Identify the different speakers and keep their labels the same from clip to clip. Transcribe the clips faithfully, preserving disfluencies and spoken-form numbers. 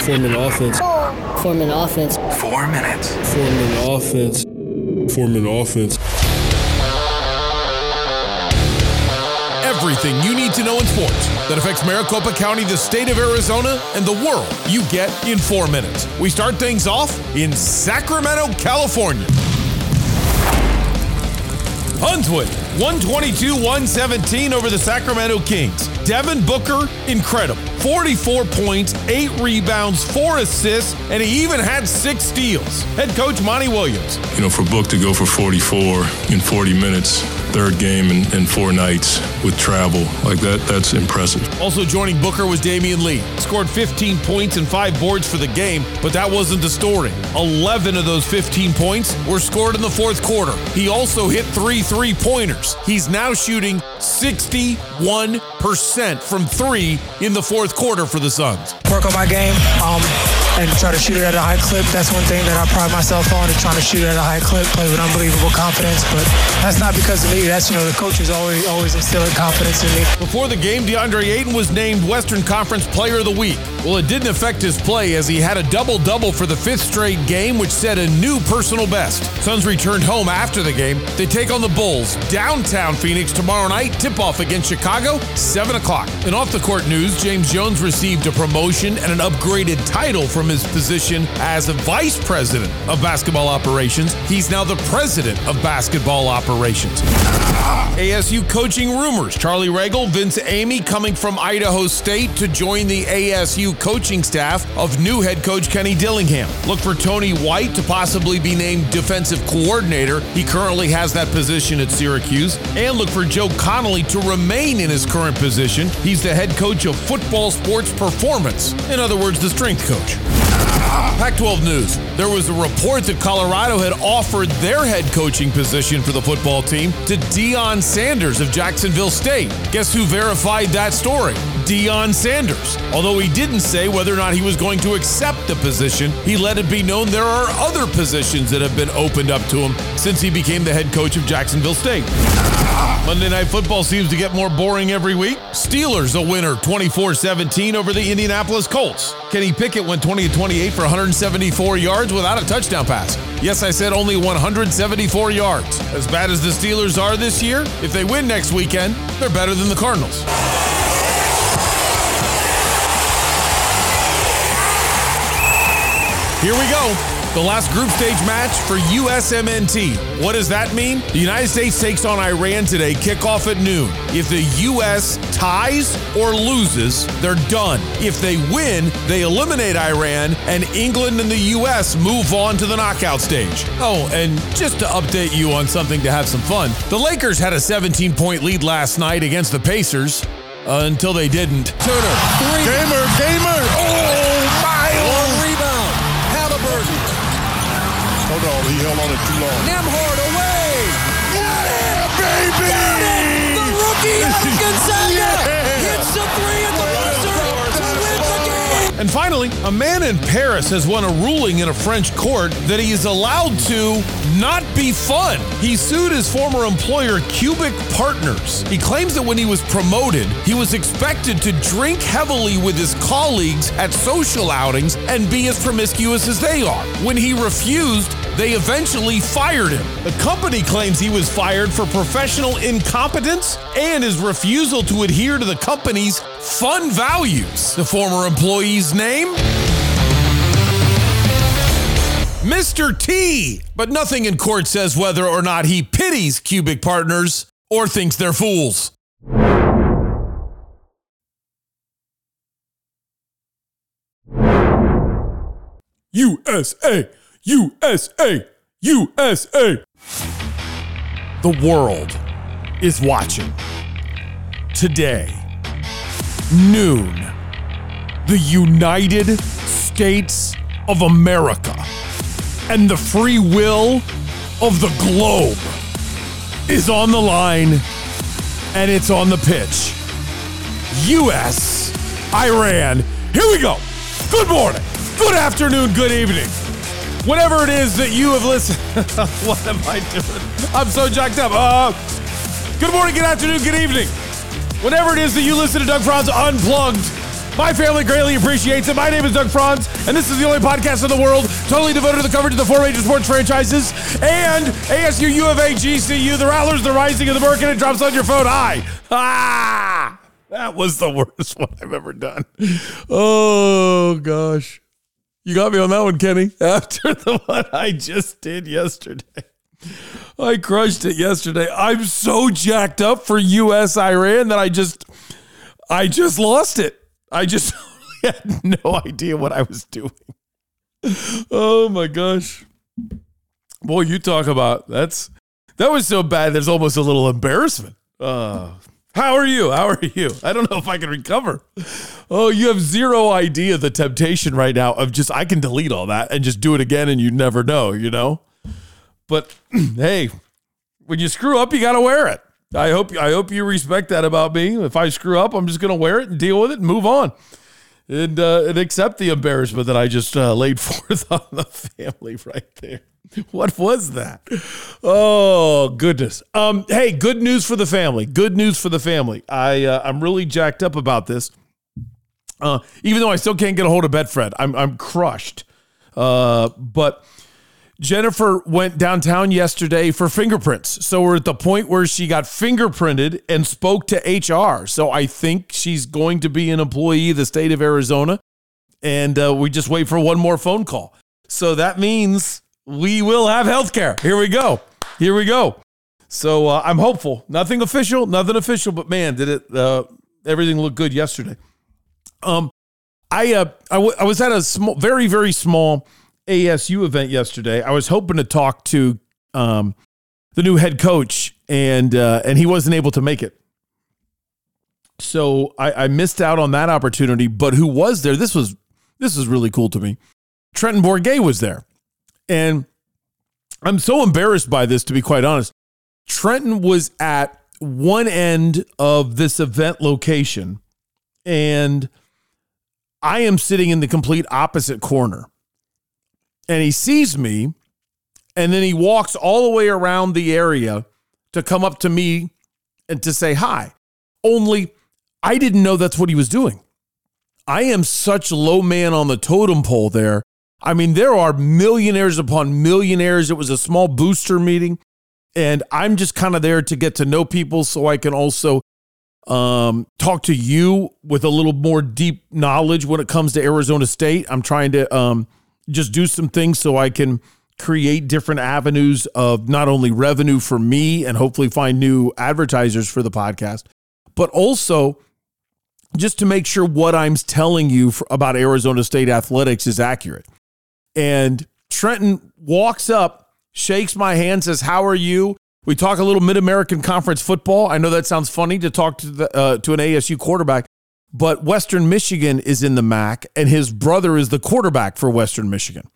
Speaker 1: Four-minute offense.
Speaker 2: Four-minute offense.
Speaker 3: Four minutes.
Speaker 1: Four-minute offense. Four-minute offense.
Speaker 4: Everything you need to know in sports that affects Maricopa County, the state of Arizona, and the world you get in four minutes. We start things off in Sacramento, California. Hunswood, one twenty-two one seventeen over the Sacramento Kings. Devin Booker, incredible. forty-four points, eight rebounds, four assists, and he even had six steals. Head coach Monty Williams.
Speaker 5: You know, for Book to go for forty-four in forty minutes, third game in, in four nights with travel, like that, that's impressive.
Speaker 4: Also joining Booker was Damian Lee. Scored fifteen points and five boards for the game, but that wasn't the story. eleven of those fifteen points were scored in the fourth quarter. He also hit three three-pointers. He's now shooting sixty-one percent from three in the fourth quarter for the Suns.
Speaker 6: Work on my game um, and try to shoot it at a high clip. That's one thing that I pride myself on, is trying to shoot it at a high clip, play with unbelievable confidence. But that's not because of me. That's, you know, the coaches always always instilling confidence in me.
Speaker 4: Before the game, DeAndre Ayton was named Western Conference Player of the Week. Well, it didn't affect his play as he had a double-double for the fifth straight game, which set a new personal best. Suns returned home after the game. They take on the Bulls downtown Phoenix tomorrow night. Tip-off against Chicago, seven o'clock. In off-the-court news, James Jones received a promotion and an upgraded title from his position as a vice president of basketball operations. He's now the president of basketball operations. A S U coaching rumors. Charlie Ragle, Vince Amy coming from Idaho State to join the A S U coaching staff of new head coach Kenny Dillingham. Look for Tony White to possibly be named defensive coordinator. He currently has that position at Syracuse. And look for Joe Connolly to remain in his current position. He's the head coach of football sports performance. In other words, the strength coach. Pac twelve news. There was a report that Colorado had offered their head coaching position for the football team to Deion Sanders of Jacksonville State. Guess who verified that story? Deion Sanders. Although he didn't say whether or not he was going to accept the position, he let it be known there are other positions that have been opened up to him since he became the head coach of Jacksonville State. Monday Night Football seems to get more boring every week. Steelers a winner twenty-four seventeen over the Indianapolis Colts. Kenny Pickett went twenty of twenty-eight for one hundred seventy-four yards without a touchdown pass. Yes, I said only one hundred seventy-four yards. As bad as the Steelers are this year, if they win next weekend, they're better than the Cardinals. Here we go. The last group stage match for U S M N T. What does that mean? The United States takes on Iran today, kickoff at noon. If the U S ties or loses, they're done. If they win, they eliminate Iran, and England and the U S move on to the knockout stage. Oh, and just to update you on something to have some fun, the Lakers had a seventeen-point lead last night against the Pacers uh, until they didn't. Turner, three.
Speaker 7: Gamer, Gamer. Oh, my.
Speaker 4: Long rebound. Halliburton.
Speaker 7: Hold on, he held on it too long.
Speaker 4: Nembhard away.
Speaker 7: Got it, baby!
Speaker 4: Got it! The rookie out of Gonzaga
Speaker 7: Yeah.
Speaker 4: hits a three at the buzzer to win the game. And finally, a man in Paris has won a ruling in a French court that he is allowed to not be fun. He sued his former employer, Cubic Partners. He claims that when he was promoted, he was expected to drink heavily with his colleagues at social outings and be as promiscuous as they are. When he refused, they eventually fired him. The company claims he was fired for professional incompetence and his refusal to adhere to the company's fun values. The former employee's name? Mister T. But nothing in court says whether or not he pities Cubic Partners or thinks they're fools. U S A! U S A! U S A! The world is watching. Today, noon, the United States of America and the free will of the globe is on the line, and it's on the pitch. U S, Iran. Here we go. Good morning, good afternoon, good evening. Whatever it is that you have listened. What am I doing? I'm so jacked up. Uh, good morning, good afternoon, good evening. Whatever it is that you listen to Doug Franz Unplugged, My family greatly appreciates it. My name is Doug Franz, and this is the only podcast in the world totally devoted to the coverage of the four major sports franchises and A S U, U of A, G C U, the Rattlers, the Rising, and the Merkin. It drops on your phone. Hi. Ah, that was the worst one I've ever done. Oh, gosh. You got me on that one, Kenny, after the one I just did yesterday. I crushed it yesterday. I'm so jacked up for U S Iran that I just, I just lost it. I just had no idea what I was doing. Oh my gosh. Boy, you talk about, that's, that was so bad. There's almost a little embarrassment. Uh, how are you? How are you? I don't know if I can recover. Oh, you have zero idea the temptation right now of just, I can delete all that and just do it again and you never know, you know? But hey, when you screw up, you got to wear it. I hope I hope you respect that about me. If I screw up, I'm just going to wear it and deal with it and move on. And, uh, and accept the embarrassment that I just uh, laid forth on the family right there. What was that? Oh, goodness. Um, hey, good news for the family. Good news for the family. I, uh, I'm really jacked up about this. Uh, even though I still can't get a hold of Betfred. I'm, I'm crushed. Uh, but... Jennifer went downtown yesterday for fingerprints. So we're at the point where she got fingerprinted and spoke to H R. So I think she's going to be an employee of the state of Arizona. And uh, we just wait for one more phone call. So that means we will have health care. Here we go. Here we go. So uh, I'm hopeful. Nothing official, nothing official, but man, did it, uh, everything look good yesterday. Um, I, uh, I, w- I was at a small, very, very small A S U event yesterday. I was hoping to talk to um, the new head coach, and uh, and he wasn't able to make it. So I, I missed out on that opportunity. But who was there? This was this was really cool to me. Trenton Bourguet was there, and I'm so embarrassed by this, to be quite honest. Trenton was at one end of this event location, and I am sitting in the complete opposite corner. And he sees me, and then he walks all the way around the area to come up to me and to say hi. Only I didn't know that's what he was doing. I am such low man on the totem pole there. I mean, there are millionaires upon millionaires. It was a small booster meeting, and I'm just kind of there to get to know people so I can also um, talk to you with a little more deep knowledge when it comes to Arizona State. I'm trying to... Um, just do some things so I can create different avenues of not only revenue for me and hopefully find new advertisers for the podcast, but also just to make sure what I'm telling you for, about Arizona State athletics is accurate. And Trenton walks up, shakes my hand, says, "How are you?" We talk a little Mid-American Conference football. I know that sounds funny to talk to the, uh, to an A S U quarterback, but Western Michigan is in the M A C, and his brother is the quarterback for Western Michigan.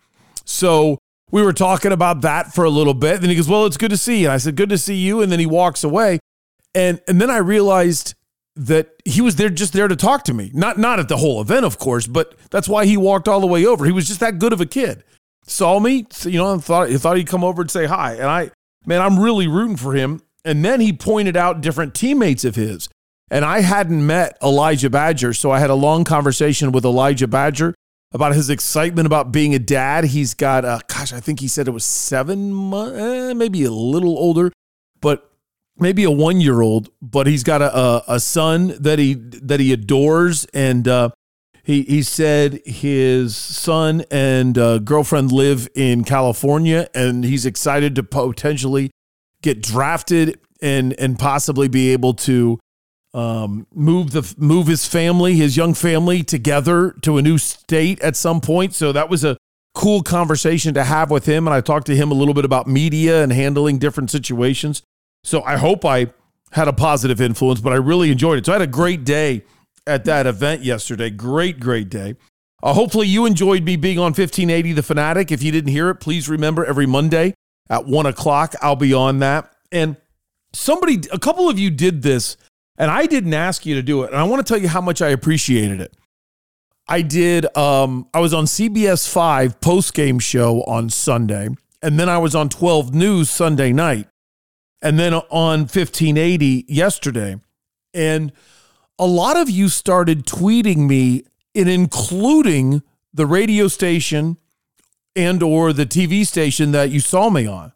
Speaker 4: So we were talking about that for a little bit. Then he goes, "Well, it's good to see you." And I said, "Good to see you." And then he walks away. And and then I realized that he was there just there to talk to me. Not, not at the whole event, of course, but that's why he walked all the way over. He was just that good of a kid. Saw me, you know, and thought, he thought he'd come over and say hi. And I, man, I'm really rooting for him. And then he pointed out different teammates of his. And I hadn't met Elijah Badger, so I had a long conversation with Elijah Badger about his excitement about being a dad. He's got, uh, gosh, I think he said it was seven months, eh, maybe a little older, but maybe a one-year-old. But he's got a, a, a son that he that he adores, and uh, he he said his son and uh, girlfriend live in California, and he's excited to potentially get drafted and and possibly be able to. Um, move the move his family, his young family together to a new state at some point. So that was a cool conversation to have with him. And I talked to him a little bit about media and handling different situations. So I hope I had a positive influence, but I really enjoyed it. So I had a great day at that event yesterday. Great, great day. Uh, hopefully you enjoyed me being on fifteen eighty The Fanatic. If you didn't hear it, please remember every Monday at one o'clock, I'll be on that. And somebody, a couple of you did this, and I didn't ask you to do it. And I want to tell you how much I appreciated it. I did, um, I was on C B S five post-game show on Sunday, and then I was on twelve News Sunday night, and then on fifteen eighty yesterday. And a lot of you started tweeting me in including the radio station and or the T V station that you saw me on.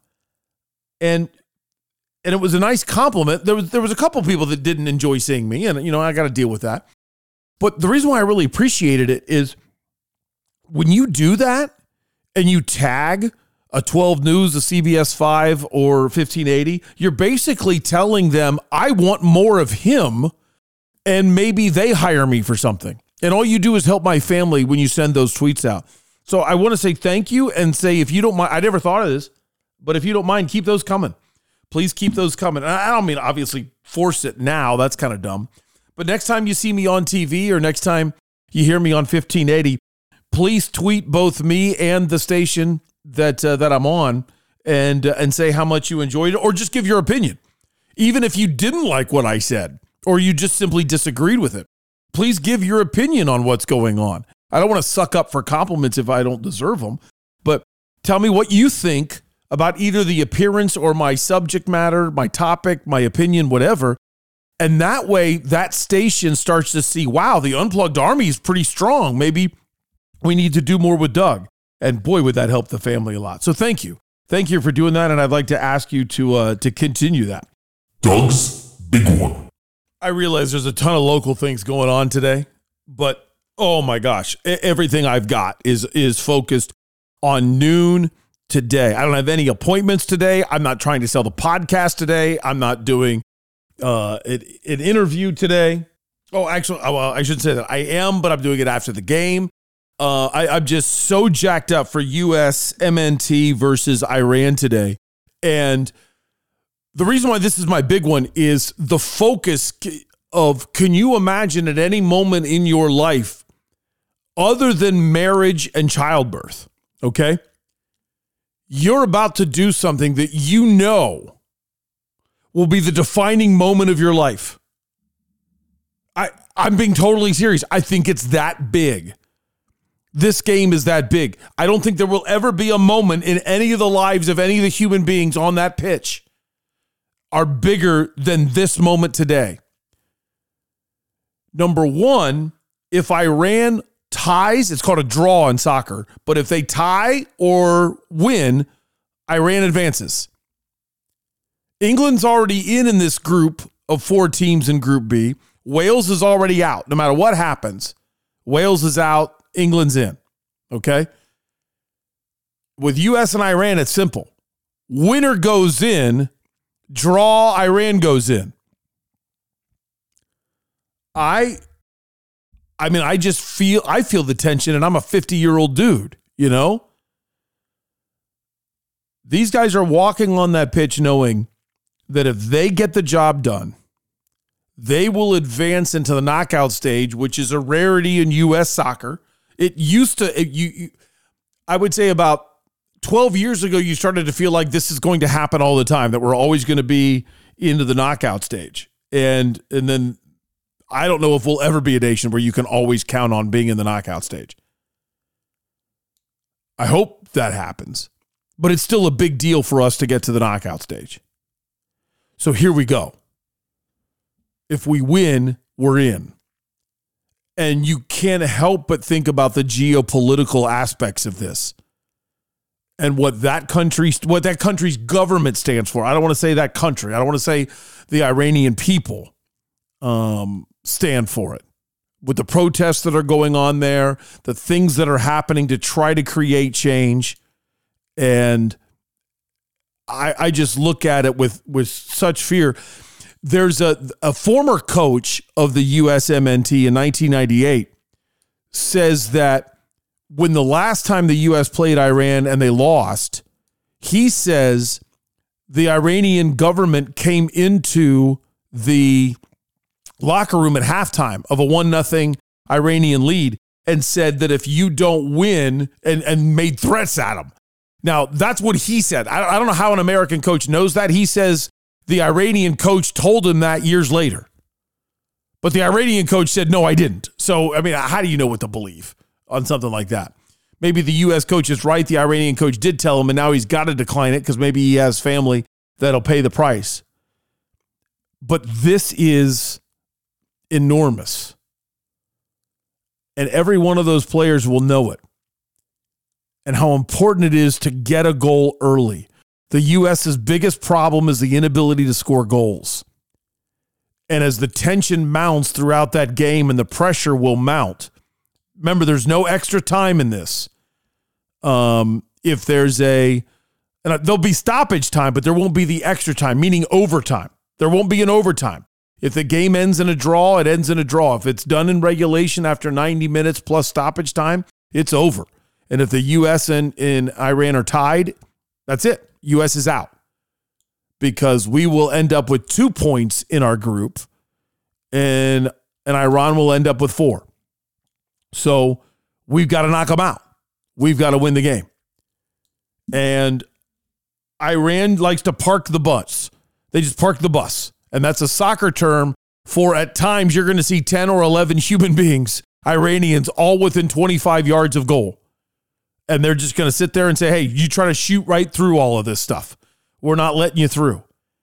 Speaker 4: And and it was a nice compliment. There was there was a couple people that didn't enjoy seeing me, and you know, I got to deal with that. But the reason why I really appreciated it is when you do that and you tag a twelve News, a C B S five, or fifteen eighty, you're basically telling them, I want more of him, and maybe they hire me for something. And all you do is help my family when you send those tweets out. So I want to say thank you and say, if you don't mind, I never thought of this, but if you don't mind, keep those coming. Please keep those coming. And I don't mean obviously force it now. That's kind of dumb. But next time you see me on T V or next time you hear me on fifteen eighty, please tweet both me and the station that uh, that I'm on and uh, and say how much you enjoyed it, or just give your opinion. Even if you didn't like what I said or you just simply disagreed with it, please give your opinion on what's going on. I don't want to suck up for compliments if I don't deserve them, but tell me what you think about either the appearance or my subject matter, my topic, my opinion, whatever. And that way, that station starts to see, wow, the Unplugged Army is pretty strong. Maybe we need to do more with Doug. And boy, would that help the family a lot. So thank you. Thank you for doing that. And I'd like to ask you to uh, to continue that.
Speaker 7: Doug's Big One.
Speaker 4: I realize there's a ton of local things going on today, but oh my gosh, everything I've got is is focused on noon today. I don't have any appointments today. I'm not trying to sell the podcast today. I'm not doing uh, an, an interview today. Oh, actually, well, I shouldn't say that. I am, but I'm doing it after the game. Uh, I, I'm just so jacked up for U S M N T versus Iran today. And the reason why this is my big one is the focus of, can you imagine at any moment in your life, other than marriage and childbirth, okay, you're about to do something that you know will be the defining moment of your life. I, I'm being totally serious. I think it's that big. This game is that big. I don't think there will ever be a moment in any of the lives of any of the human beings on that pitch are bigger than this moment today. Number one, if Iran ties, it's called a draw in soccer, but if they tie or win, Iran advances. England's already in in this group of four teams in Group B. Wales is already out. No matter what happens, Wales is out, England's in, okay? With U S and Iran, it's simple. Winner goes in, draw, Iran goes in. I, I mean, I just feel, I feel the tension, and I'm a fifty-year-old dude, you know? These guys are walking on that pitch knowing that if they get the job done, they will advance into the knockout stage, which is a rarity in U S soccer. It used to, it, you, you, I would say about twelve years ago, you started to feel like this is going to happen all the time, that we're always going to be into the knockout stage. And, and then I don't know if we'll ever be a nation where you can always count on being in the knockout stage. I hope that happens, but it's still a big deal for us to get to the knockout stage. So here we go. If we win, we're in. And you can't help but think about the geopolitical aspects of this and what that country, what that country's government stands for. I don't want to say that country. I don't want to say the Iranian people um, stand for it. With the protests that are going on there, the things that are happening to try to create change. And I, I just look at it with, with such fear. There's a, a former coach of the U S M N T in nineteen ninety-eight says that when the last time the U S played Iran and they lost, he says the Iranian government came into the locker room at halftime of a one nothing Iranian lead and said that if you don't win, and, and made threats at him. Now, that's what he said. I, I don't know how an American coach knows that. He says the Iranian coach told him that years later. But the Iranian coach said, no, I didn't. So, I mean, how do you know what to believe on something like that? Maybe the U S coach is right. The Iranian coach did tell him, and now he's got to decline it because maybe he has family that'll pay the price. But this is enormous.
Speaker 2: And every one of those players will know it. And how important it is to get a goal early. The U S's biggest problem is the inability to score goals. And as the tension mounts throughout that game and the pressure will mount, remember, there's no extra time in this. Um, if there's a, and there'll be stoppage time, but there won't be the extra time, meaning overtime. There won't be an overtime. If the game ends in a draw, it ends in a draw. If it's done in regulation after ninety minutes plus stoppage time, it's over. And if the U S and, and Iran are tied, that's it. U S is out. Because we will end up with two points in our group, and, and Iran will end up with four. So we've got to knock them out. We've got to win the game. And Iran likes to park the bus. They just park the bus. And that's a soccer term for, at times, you're going to see ten or eleven human beings, Iranians, all within twenty-five yards of goal. And they're just going to sit there and say, hey, you try to shoot right through all of this stuff. We're not letting you through.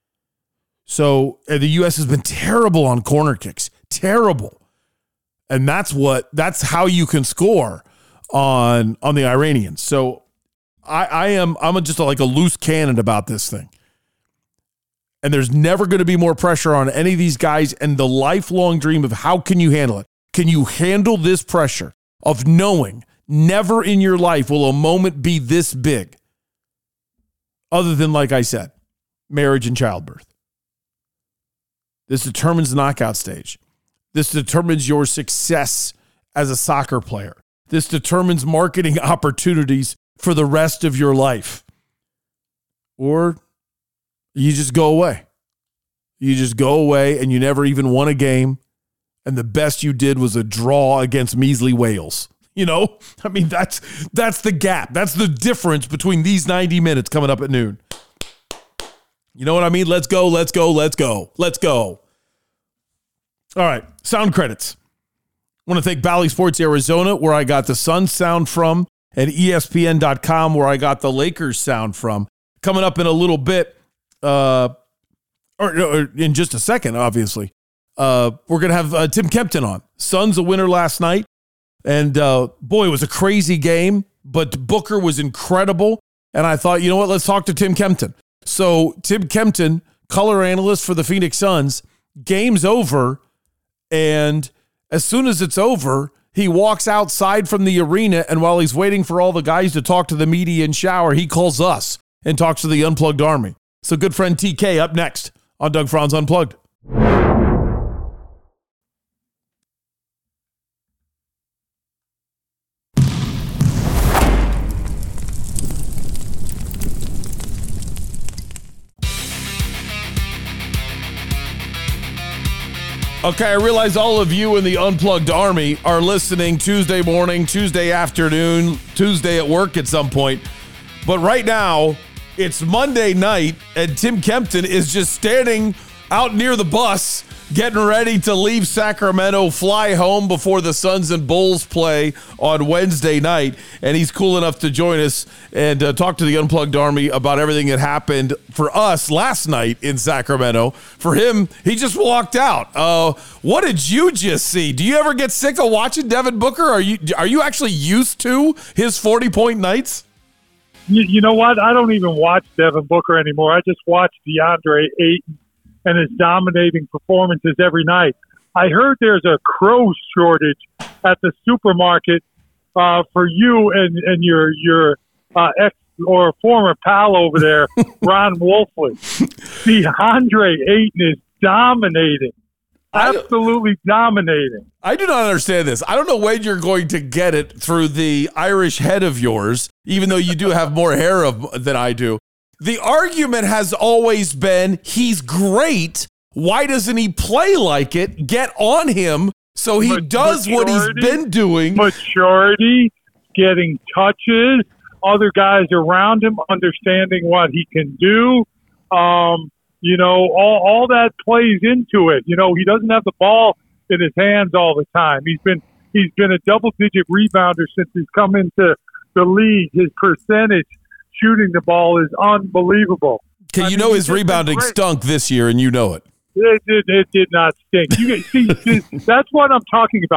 Speaker 2: So the U S has been terrible on corner kicks. Terrible. And that's what, that's how you can score on, on the Iranians. So I, I am, I'm just like a loose cannon about this thing. And there's never going to be more pressure on any of these guys. And the lifelong dream of how can you handle it? Can you handle this pressure of knowing never in your life will a moment be this big? Other than, like I said, marriage and childbirth. This determines the knockout stage. This determines your success as a soccer player. This determines marketing opportunities for the rest of your life. Or you just go away. You just go away and you never even won a game. And the best you did was a draw against measly Wales. You know, I mean, that's that's the gap. That's the difference between these ninety minutes coming up at noon. You know what I mean? Let's go, let's go, let's go, let's go. All right, sound credits. I want to thank Bally Sports Arizona, where I got the Suns sound from, and E S P N dot com, where I got the Lakers sound from. Coming up in a little bit, uh, or, or in just a second, obviously, uh, we're going to have uh, Tim Kempton on. Suns a winner last night. And, uh, boy, it was a crazy game, but Booker was incredible. And I thought, you know what, let's talk to Tim Kempton. So Tim Kempton, color analyst for the Phoenix Suns, game's over. And as soon as it's over, he walks outside from the arena. And while he's waiting for all the guys to talk to the media and shower, he calls us and talks to the Unplugged Army. So good friend T K up next on Doug Franz Unplugged. Okay, I realize all of you in the Unplugged Army are listening Tuesday morning, Tuesday afternoon, Tuesday at work at some point. But right now, it's Monday night, and Tim Kempton is just standing out near the bus, getting ready to leave Sacramento, fly home before the Suns and Bulls play on Wednesday night. And he's cool enough to join us and uh, talk to the Unplugged Army about everything that happened for us last night in Sacramento. For him, he just walked out. Uh, what did you just see? Do you ever get sick of watching Devin Booker? Are you are you actually used to his forty-point nights?
Speaker 3: You, you know what? I don't even watch Devin Booker anymore. I just watch DeAndre Ayton and his dominating performances every night. I heard there's a crow shortage at the supermarket uh, for you and, and your your uh, ex or former pal over there, Ron Wolfley. DeAndre Ayton is dominating. Absolutely dominating.
Speaker 2: I do not understand this. I don't know when you're going to get it through the Irish head of yours, even though you do have more hair of, than I do. The argument has always been, he's great. Why doesn't he play like it? Get on him so he Mat- does maturity, what he's been doing.
Speaker 3: Maturity, getting touches, other guys around him understanding what he can do. Um, you know, all, all that plays into it. You know, he doesn't have the ball in his hands all the time. He's been he's been a double-digit rebounder since he's come into the league. His percentage shooting the ball is unbelievable.
Speaker 2: Okay, you I mean, know his rebounding stunk this year, and you know it.
Speaker 3: It did, it did not stink. You see, see, that's what I'm talking about.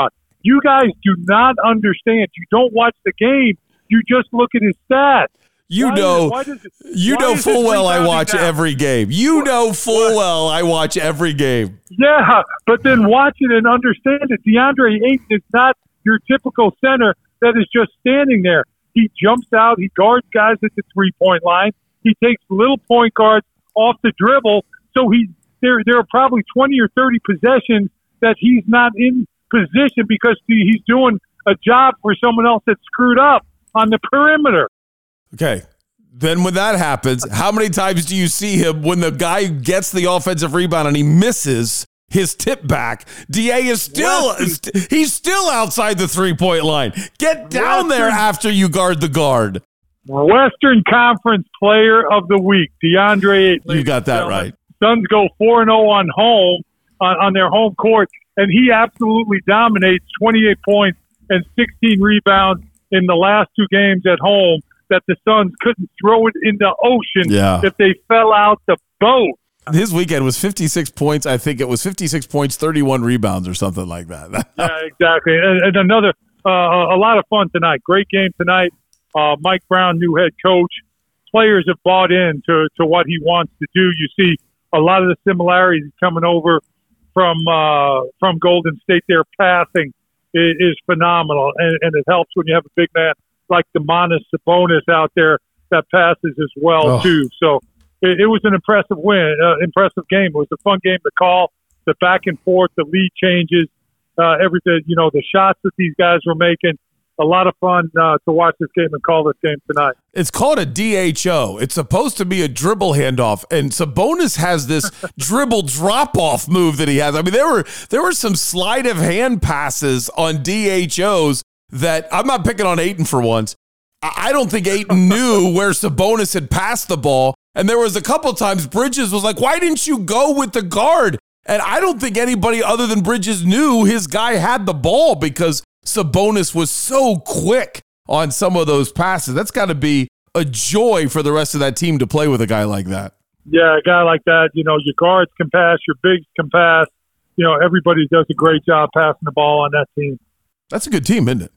Speaker 3: You guys do not understand. You don't watch the game. You just look at his stats.
Speaker 2: You
Speaker 3: Why
Speaker 2: know,
Speaker 3: is, why does it,
Speaker 2: you know full well I watch down? every game. You know full well I watch every game.
Speaker 3: Yeah, but then watch it and understand it. DeAndre Ayton is not your typical center that is just standing there. He jumps out. He guards guys at the three-point line. He takes little point guards off the dribble. So he there there are probably twenty or thirty possessions that he's not in position because he's doing a job for someone else that's screwed up on the perimeter.
Speaker 2: Okay. Then when that happens, how many times do you see him when the guy gets the offensive rebound and he misses his tip back? D A is still, he's still outside the three-point line. Get down there after you guard the guard.
Speaker 3: Western Conference Player of the Week, DeAndre Ayton.
Speaker 2: You got that right.
Speaker 3: Suns go four and oh on home, on, on their home court, and he absolutely dominates, twenty-eight points and sixteen rebounds in the last two games at home, that the Suns couldn't throw it in the ocean
Speaker 2: yeah.
Speaker 3: if they fell out the boat.
Speaker 2: His weekend was fifty-six points. I think it was fifty-six points, thirty-one rebounds or something like that.
Speaker 3: Yeah, exactly. And, and another, uh, a lot of fun tonight. Great game tonight. Uh, Mike Brown, new head coach. Players have bought in to, to what he wants to do. You see a lot of the similarities coming over from uh, from Golden State. Their passing is, is phenomenal, and, and it helps when you have a big man like Domantas Sabonis out there that passes as well, oh. too. So it, it was an impressive win, uh, impressive game. It was a fun game to call. The back and forth, the lead changes, uh, everything, you know, the shots that these guys were making. A lot of fun uh, to watch this game and call this game tonight.
Speaker 2: It's called a D H O. It's supposed to be a dribble handoff, and Sabonis has this dribble drop-off move that he has. I mean, there were there were some sleight of hand passes on D H Os that I'm not picking on Ayton for once. I don't think Ayton knew where Sabonis had passed the ball, and there was a couple times Bridges was like, "Why didn't you go with the guard?" And I don't think anybody other than Bridges knew his guy had the ball because Sabonis was so quick on some of those passes. That's got to be a joy for the rest of that team to play with a guy like that.
Speaker 3: Yeah, a guy like that, you know, your guards can pass, your bigs can pass. You know, everybody does a great job passing the ball on that team.
Speaker 2: That's a good team, isn't it?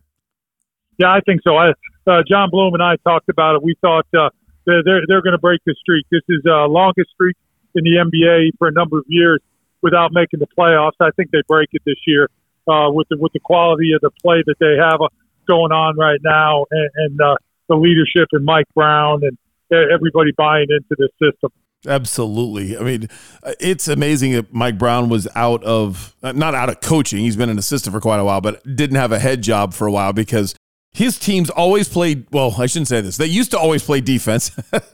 Speaker 3: Yeah, I think so. I, uh, John Bloom and I talked about it. We thought uh, they're they're, they're going to break the streak. This is the uh, longest streak in the N B A for a number of years without making the playoffs. I think they break it this year. Uh, with the with the quality of the play that they have uh, going on right now, and, and uh, the leadership and Mike Brown and everybody buying into this system.
Speaker 2: Absolutely. I mean, it's amazing that Mike Brown was out of not out of coaching. He's been an assistant for quite a while, but didn't have a head job for a while because his teams always played. Well, I shouldn't say this. They used to always play defense,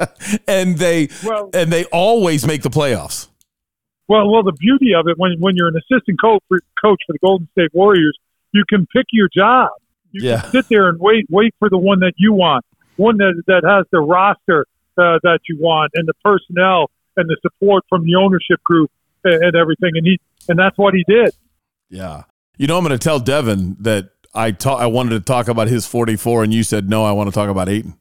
Speaker 2: and they well, and they always make the playoffs.
Speaker 3: Well, well, the beauty of it, when when you're an assistant coach for, coach for the Golden State Warriors, you can pick your job. You
Speaker 2: yeah.
Speaker 3: can sit there and wait wait for the one that you want, one that that has the roster uh, that you want, and the personnel and the support from the ownership group and, and everything. And he and that's what he did.
Speaker 2: Yeah, you know, I'm going to tell Devin that I ta- I wanted to talk about his forty-four, and you said no. I want to talk about Ayton.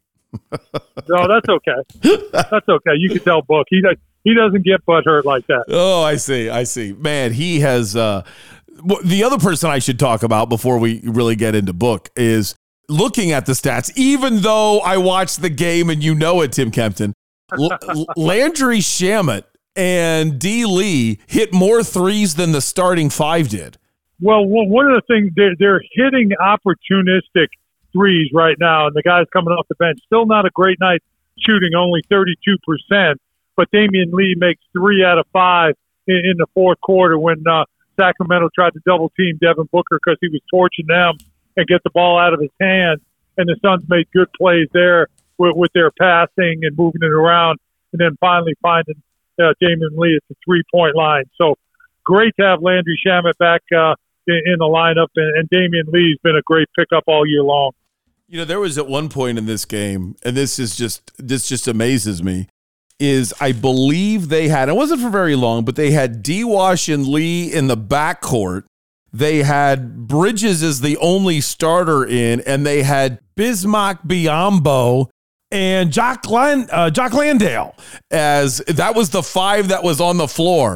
Speaker 3: No, that's okay. That's okay. You can tell Book. He does. He doesn't get butthurt like that.
Speaker 2: Oh, I see. I see. Man, he has uh, – the other person I should talk about before we really get into Book is looking at the stats, even though I watched the game and you know it, Tim Kempton, L- Landry Shamet and D. Lee hit more threes than the starting five did.
Speaker 3: Well, one of the things, they're, they're hitting opportunistic threes right now, and the guys coming off the bench, still not a great night shooting, only thirty-two percent. But Damian Lee makes three out of five in, in the fourth quarter when uh, Sacramento tried to double-team Devin Booker because he was torching them and get the ball out of his hands. And the Suns made good plays there with, with their passing and moving it around, and then finally finding uh, Damian Lee at the three-point line. So great to have Landry Shamet back uh, in, in the lineup, and, and Damian Lee's been a great pickup all year long.
Speaker 2: You know, there was at one point in this game, and this is just this just amazes me, is I believe they had, it wasn't for very long, but they had D-Wash and Lee in the backcourt. They had Bridges as the only starter in, and they had Bismack Biyombo and Jock, Land, uh, Jock Landale as that was the five that was on the floor.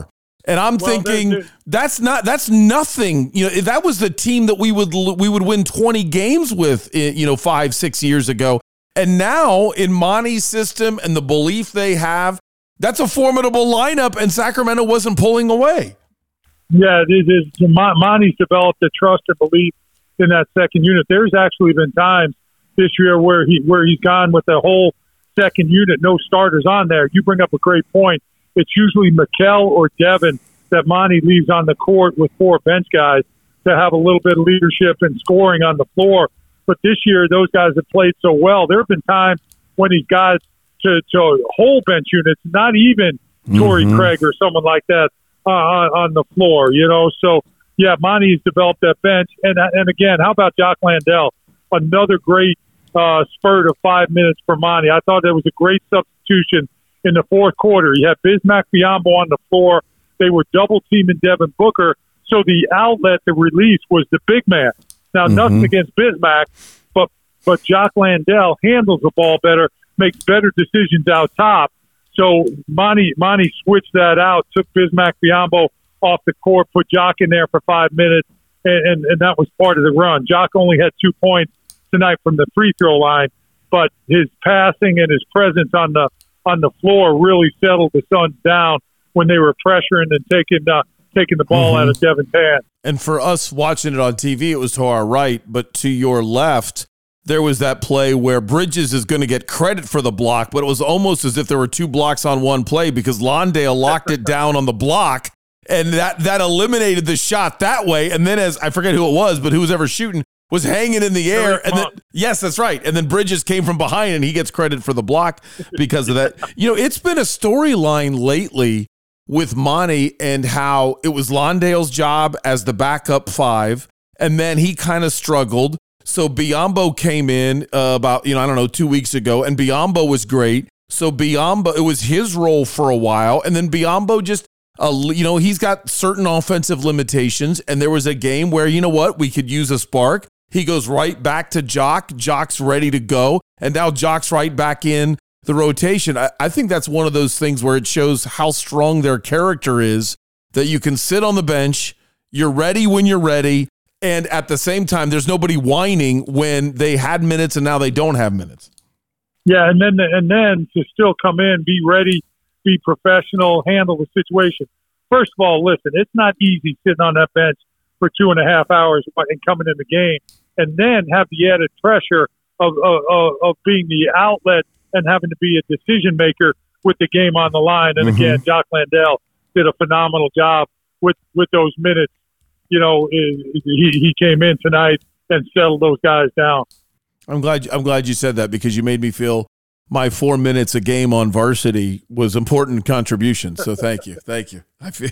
Speaker 2: And I'm
Speaker 3: Well,
Speaker 2: thinking
Speaker 3: they're, they're,
Speaker 2: that's not that's nothing. You know, if that was the team that we would we would win twenty games with, you know, five six years ago. And now in Monty's system and the belief they have, that's a formidable lineup, and Sacramento wasn't pulling away.
Speaker 3: Yeah, it is. Monty's developed a trust and belief in that second unit. There's actually been times this year where he where he's gone with the whole second unit, no starters on there. You bring up a great point. It's usually Mikal or Devin that Monty leaves on the court with four bench guys to have a little bit of leadership and scoring on the floor. But this year, those guys have played so well. There have been times when he's got to, to whole bench units, not even Torrey
Speaker 2: mm-hmm.
Speaker 3: Craig or someone like that uh, on, on the floor, you know. So, yeah, Monty's developed that bench. And, and again, how about Jock Landale? Another great uh, spurt of five minutes for Monty. I thought that was a great substitution in the fourth quarter. You had Bismack Biyombo on the floor. They were double-teaming Devin Booker. So the outlet, the release, was the big man. Now, mm-hmm. nothing against Bismack, but but Jock Landale handles the ball better, makes better decisions out top. So Monty, Monty switched that out, took Bismack Biyombo off the court, put Jock in there for five minutes, and, and, and that was part of the run. Jock only had two points tonight from the free throw line, but his passing and his presence on the on the floor really settled the Suns down when they were pressuring and taking uh, taking the ball mm-hmm. out of Devin's hand.
Speaker 2: And for us watching it on T V, it was to our right, but to your left, there was that play where Bridges is going to get credit for the block, but it was almost as if there were two blocks on one play because Landale locked it down on the block, and that that eliminated the shot that way. And then, as I forget who it was, but who was ever shooting was hanging in the air. And then, yes, that's right. And then Bridges came from behind, and he gets credit for the block because of that. You know, it's been a storyline lately with Monty and how it was Landale's job as the backup five, and then he kind of struggled. So Biyombo came in uh, about, you know, I don't know, two weeks ago, and Biyombo was great. So Biyombo, it was his role for a while, and then Biyombo just, uh, you know, he's got certain offensive limitations, and there was a game where, you know what, we could use a spark. He goes right back to Jock. Jock's ready to go, and now Jock's right back in the rotation. I, I think that's one of those things where it shows how strong their character is, that you can sit on the bench, you're ready when you're ready, and at the same time, there's nobody whining when they had minutes and now they don't have minutes.
Speaker 3: Yeah, and then and then to still come in, be ready, be professional, handle the situation. First of all, listen, it's not easy sitting on that bench for two and a half hours and coming in the game, and then have the added pressure of of, of being the outlet and having to be a decision maker with the game on the line. And mm-hmm. again, Jock Landale did a phenomenal job with, with those minutes. You know, he, he came in tonight and settled those guys down.
Speaker 2: I'm glad I'm glad you said that, because you made me feel my four minutes a game on varsity was important contribution. So thank you. Thank you. I feel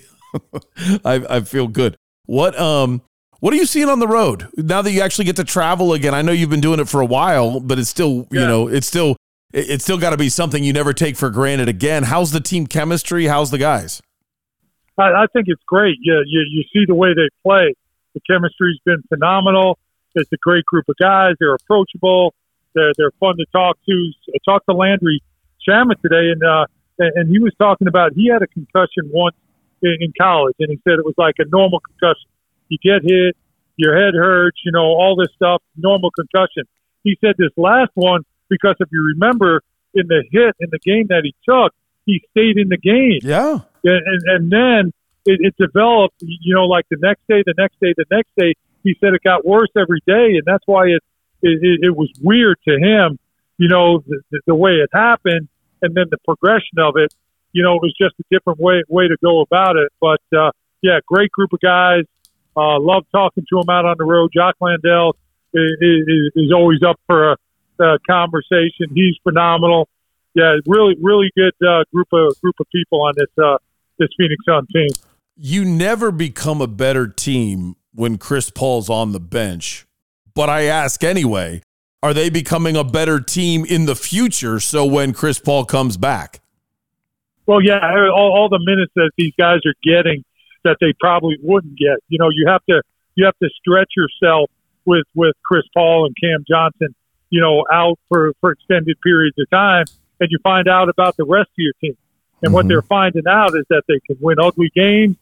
Speaker 2: I, I feel good. What um what are you seeing on the road now that you actually get to travel again? I know you've been doing it for a while, but it's still, yeah. you know, it's still it's still got to be something you never take for granted again. How's the team chemistry? How's the guys?
Speaker 3: I, I think it's great. You, you you see the way they play. The chemistry's been phenomenal. It's a great group of guys. They're approachable. They're they're fun to talk to. I talked to Landry Shamet today, and uh, and he was talking about he had a concussion once in, in college, and he said it was like a normal concussion. You get hit, your head hurts, you know, all this stuff, normal concussion. He said this last one, because if you remember in the hit in the game that he took, he stayed in the game.
Speaker 2: Yeah.
Speaker 3: And, and, and then it, it developed, you know, like the next day, the next day, the next day. He said it got worse every day, and that's why it it, it was weird to him, you know, the, the way it happened, and then the progression of it. You know, it was just a different way way to go about it. But, uh, yeah, great group of guys. Uh, love talking to him out on the road. Jock Landale is, is, is always up for a, a conversation. He's phenomenal. Yeah, really, really good uh, group of group of people on this uh, this Phoenix Suns team.
Speaker 2: You never become a better team when Chris Paul's on the bench, but I ask anyway: are they becoming a better team in the future? So when Chris Paul comes back,
Speaker 3: well, yeah, all, all the minutes that these guys are getting that they probably wouldn't get. You know, you have to you have to stretch yourself with with Chris Paul and Cam Johnson, you know, out for for extended periods of time. And you find out about the rest of your team. And mm-hmm. what they're finding out is that they can win ugly games.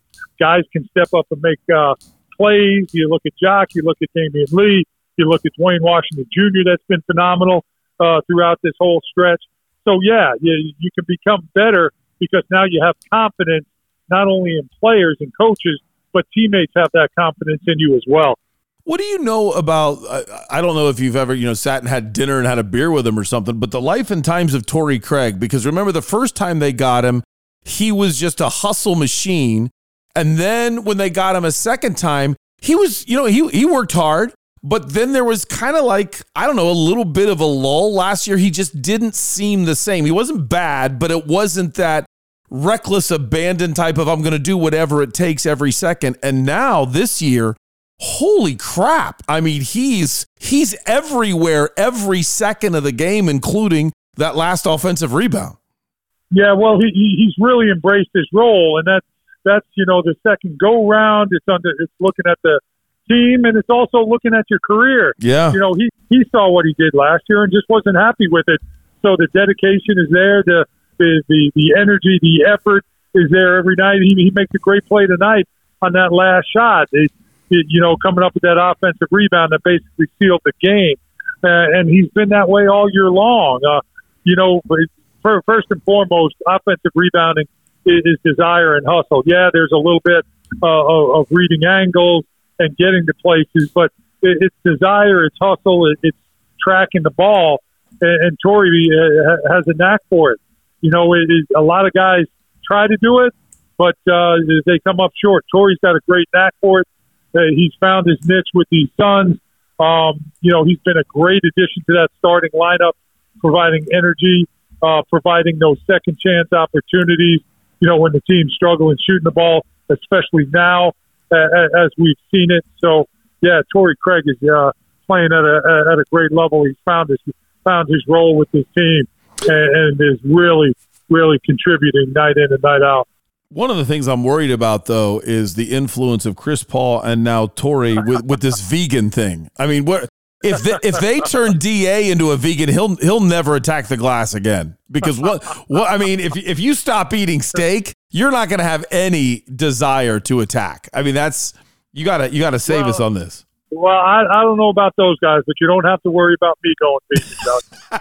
Speaker 3: guys can step up and make uh, plays. You look at Jock, you look at Damian Lee, you look at Dwayne Washington Junior That's been phenomenal uh, throughout this whole stretch. So, yeah, you, you can become better because now you have confidence not only in players and coaches, but teammates have that confidence in you as well.
Speaker 2: What do you know about, I don't know if you've ever, you know, sat and had dinner and had a beer with him or something, but the life and times of Torrey Craig, because remember the first time they got him, he was just a hustle machine. And then when they got him a second time, he was, you know, he, he worked hard, but then there was kind of like, I don't know, a little bit of a lull last year. He just didn't seem the same. He wasn't bad, but it wasn't that reckless abandon type of I'm going to do whatever it takes every second. And now this year, holy crap. I mean, he's he's everywhere every second of the game, including that last offensive rebound.
Speaker 3: Yeah, well, he he's really embraced his role, and that's that's you know the second go round. It's under it's looking at the team, and it's also looking at your career.
Speaker 2: Yeah,
Speaker 3: you know he he saw what he did last year and just wasn't happy with it. So the dedication is there, the the the, the energy, the effort is there every night. He he makes a great play tonight on that last shot. It, you know, coming up with that offensive rebound that basically sealed the game. Uh, and he's been that way all year long. Uh, you know, first and foremost, offensive rebounding is, is desire and hustle. Yeah, there's a little bit uh, of, of reading angles and getting to places, but it, it's desire, it's hustle, it, it's tracking the ball. And, and Torrey uh, has a knack for it. You know, it, it, a lot of guys try to do it, but uh, they come up short. Torrey's got a great knack for it. Uh, he's found his niche with these Suns. Um, you know, he's been a great addition to that starting lineup, providing energy, uh, providing those second chance opportunities, you know, when the team's struggling shooting the ball, especially now uh, as we've seen it. So, yeah, Torrey Craig is uh, playing at a, at a great level. He's found his, found his role with his team and, and is really, really contributing night in and night out.
Speaker 2: One of the things I'm worried about, though, is the influence of Chris Paul and now Torrey with, with this vegan thing. I mean, what if they, if they turn D A into a vegan, he'll he'll never attack the glass again. Because what what I mean, if if you stop eating steak, you're not going to have any desire to attack. I mean, that's you gotta you gotta save
Speaker 3: well,
Speaker 2: us on this.
Speaker 3: Well, I, I don't know about those guys, but you don't have to worry about me going vegan, Doug.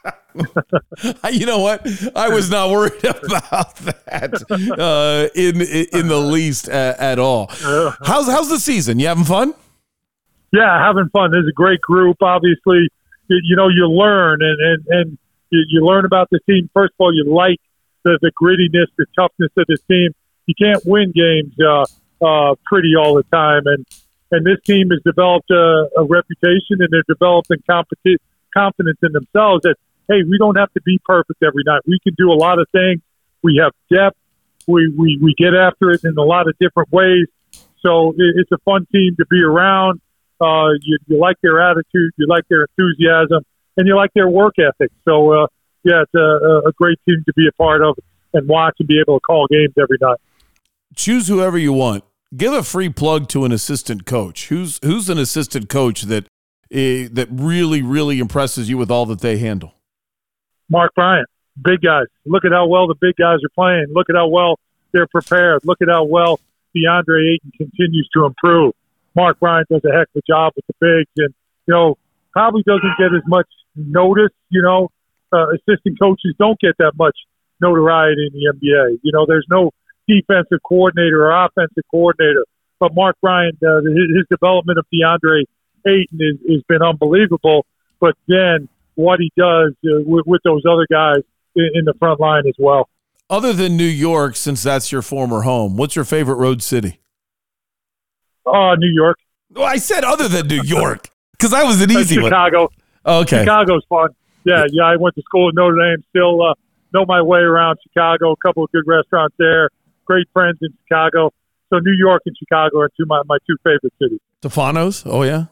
Speaker 2: You know what? I was not worried about that uh, in in the least at, at all. How's how's the season? You having fun?
Speaker 3: Yeah, having fun. There's a great group. Obviously, you, you know you learn and and and you, you learn about the team. First of all, you like the the grittiness, the toughness of the team. You can't win games uh, uh, pretty all the time, and and this team has developed a, a reputation, and they're developing competi- confidence in themselves that. Hey, we don't have to be perfect every night. We can do a lot of things. We have depth. We we, we get after it in a lot of different ways. So it, it's a fun team to be around. Uh, you, you like their attitude. You like their enthusiasm. And you like their work ethic. So, uh, yeah, it's a, a great team to be a part of and watch and be able to call games every night.
Speaker 2: Choose whoever you want. Give a free plug to an assistant coach. Who's who's an assistant coach that uh, that really, really impresses you with all that they handle?
Speaker 3: Mark Bryant, big guys. Look at how well the big guys are playing. Look at how well they're prepared. Look at how well DeAndre Ayton continues to improve. Mark Bryant does a heck of a job with the bigs and, you know, probably doesn't get as much notice. You know, uh, assistant coaches don't get that much notoriety in the N B A. You know, there's no defensive coordinator or offensive coordinator. But Mark Bryant, uh, his, his development of DeAndre Ayton is, has been unbelievable. But then, what he does uh, with, with those other guys in, in the front line as well.
Speaker 2: Other than New York, since that's your former home, what's your favorite road city?
Speaker 3: Oh, uh, New York.
Speaker 2: Well, I said other than New York because that was an easy
Speaker 3: uh, Chicago.
Speaker 2: one.
Speaker 3: Chicago.
Speaker 2: Okay.
Speaker 3: Chicago's fun. Yeah, yeah. I went to school at Notre Dame. Still uh, know my way around Chicago. A couple of good restaurants there. Great friends in Chicago. So New York and Chicago are two my, my two favorite cities.
Speaker 2: Stefanos? Oh, yeah?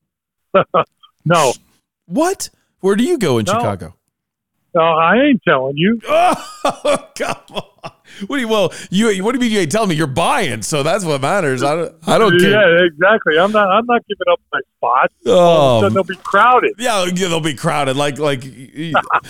Speaker 3: No.
Speaker 2: What? Where do you go in
Speaker 3: no.
Speaker 2: Chicago?
Speaker 3: No, I ain't telling you.
Speaker 2: Oh, come on. What do you, well, you, what do you mean you ain't telling me? You're buying, so that's what matters. I don't, I don't care.
Speaker 3: Yeah, exactly. I'm not, I'm not giving up my spot.
Speaker 2: Oh.
Speaker 3: All of a sudden they'll be crowded.
Speaker 2: Yeah, yeah they'll be crowded. Like, like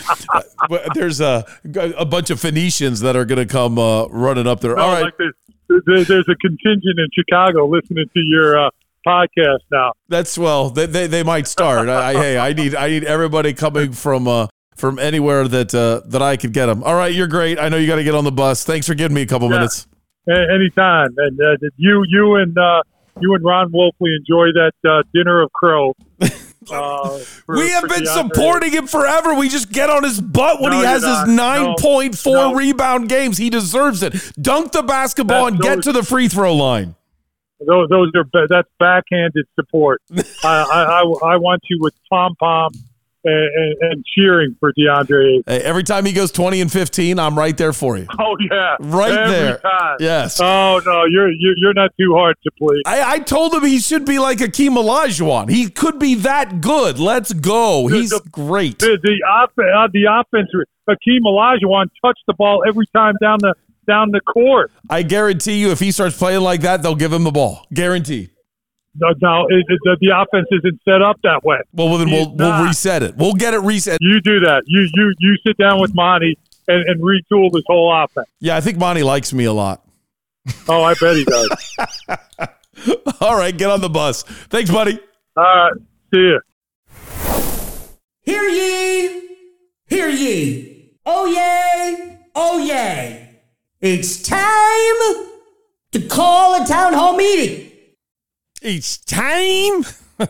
Speaker 2: there's a, a bunch of Phoenicians that are going to come uh, running up there.
Speaker 3: No,
Speaker 2: All right.
Speaker 3: Like the, there, there's a contingent in Chicago listening to your uh, podcast now.
Speaker 2: That's well, they they, they might start. I, I, hey, I need I need everybody coming from uh, from anywhere that uh, that I could get them. All right, you're great. I know you got to get on the bus. Thanks for giving me a couple
Speaker 3: yeah.
Speaker 2: minutes.
Speaker 3: A- anytime. And uh, you you and uh, you and Ron Wolfley enjoy that uh, dinner of crow. Uh, for,
Speaker 2: we have been
Speaker 3: DeAndre.
Speaker 2: supporting him forever. We just get on his butt when
Speaker 3: No,
Speaker 2: he has
Speaker 3: you're
Speaker 2: his
Speaker 3: not.
Speaker 2: nine point four
Speaker 3: No, no.
Speaker 2: rebound games. He deserves it. Dunk the basketball
Speaker 3: That's
Speaker 2: and get
Speaker 3: those-
Speaker 2: to the free throw line.
Speaker 3: Those, those are ba- that's backhanded support. I, I, I I want you with pom pom and, and, and cheering for DeAndre Ayton.
Speaker 2: Hey, every time he goes twenty and fifteen, I'm right there for you.
Speaker 3: Oh yeah,
Speaker 2: Right
Speaker 3: Every
Speaker 2: there.
Speaker 3: Time.
Speaker 2: Yes.
Speaker 3: Oh no, you're you're, you're not too hard to please.
Speaker 2: I, I told him he should be like Hakeem Olajuwon. He could be that good. Let's go. He's
Speaker 3: The-
Speaker 2: great.
Speaker 3: The the, off, uh, the offense, Hakeem Olajuwon touched the ball every time down the down the court.
Speaker 2: I guarantee you, if he starts playing like that, they'll give him the ball. Guaranteed.
Speaker 3: No, no it, it, the, the offense isn't set up that way.
Speaker 2: Well, then
Speaker 3: He's
Speaker 2: we'll we'll
Speaker 3: not.
Speaker 2: reset it. We'll get it reset.
Speaker 3: You do that. You you you sit down with Monty and, and retool this whole offense.
Speaker 2: Yeah, I think Monty likes me a lot.
Speaker 3: Oh, I bet he does.
Speaker 2: All right, get on the bus. Thanks, buddy.
Speaker 3: All right, see you.
Speaker 8: Hear ye, hear ye. Oh, yay, oh, yay. It's time to call a town hall meeting.
Speaker 2: Each time.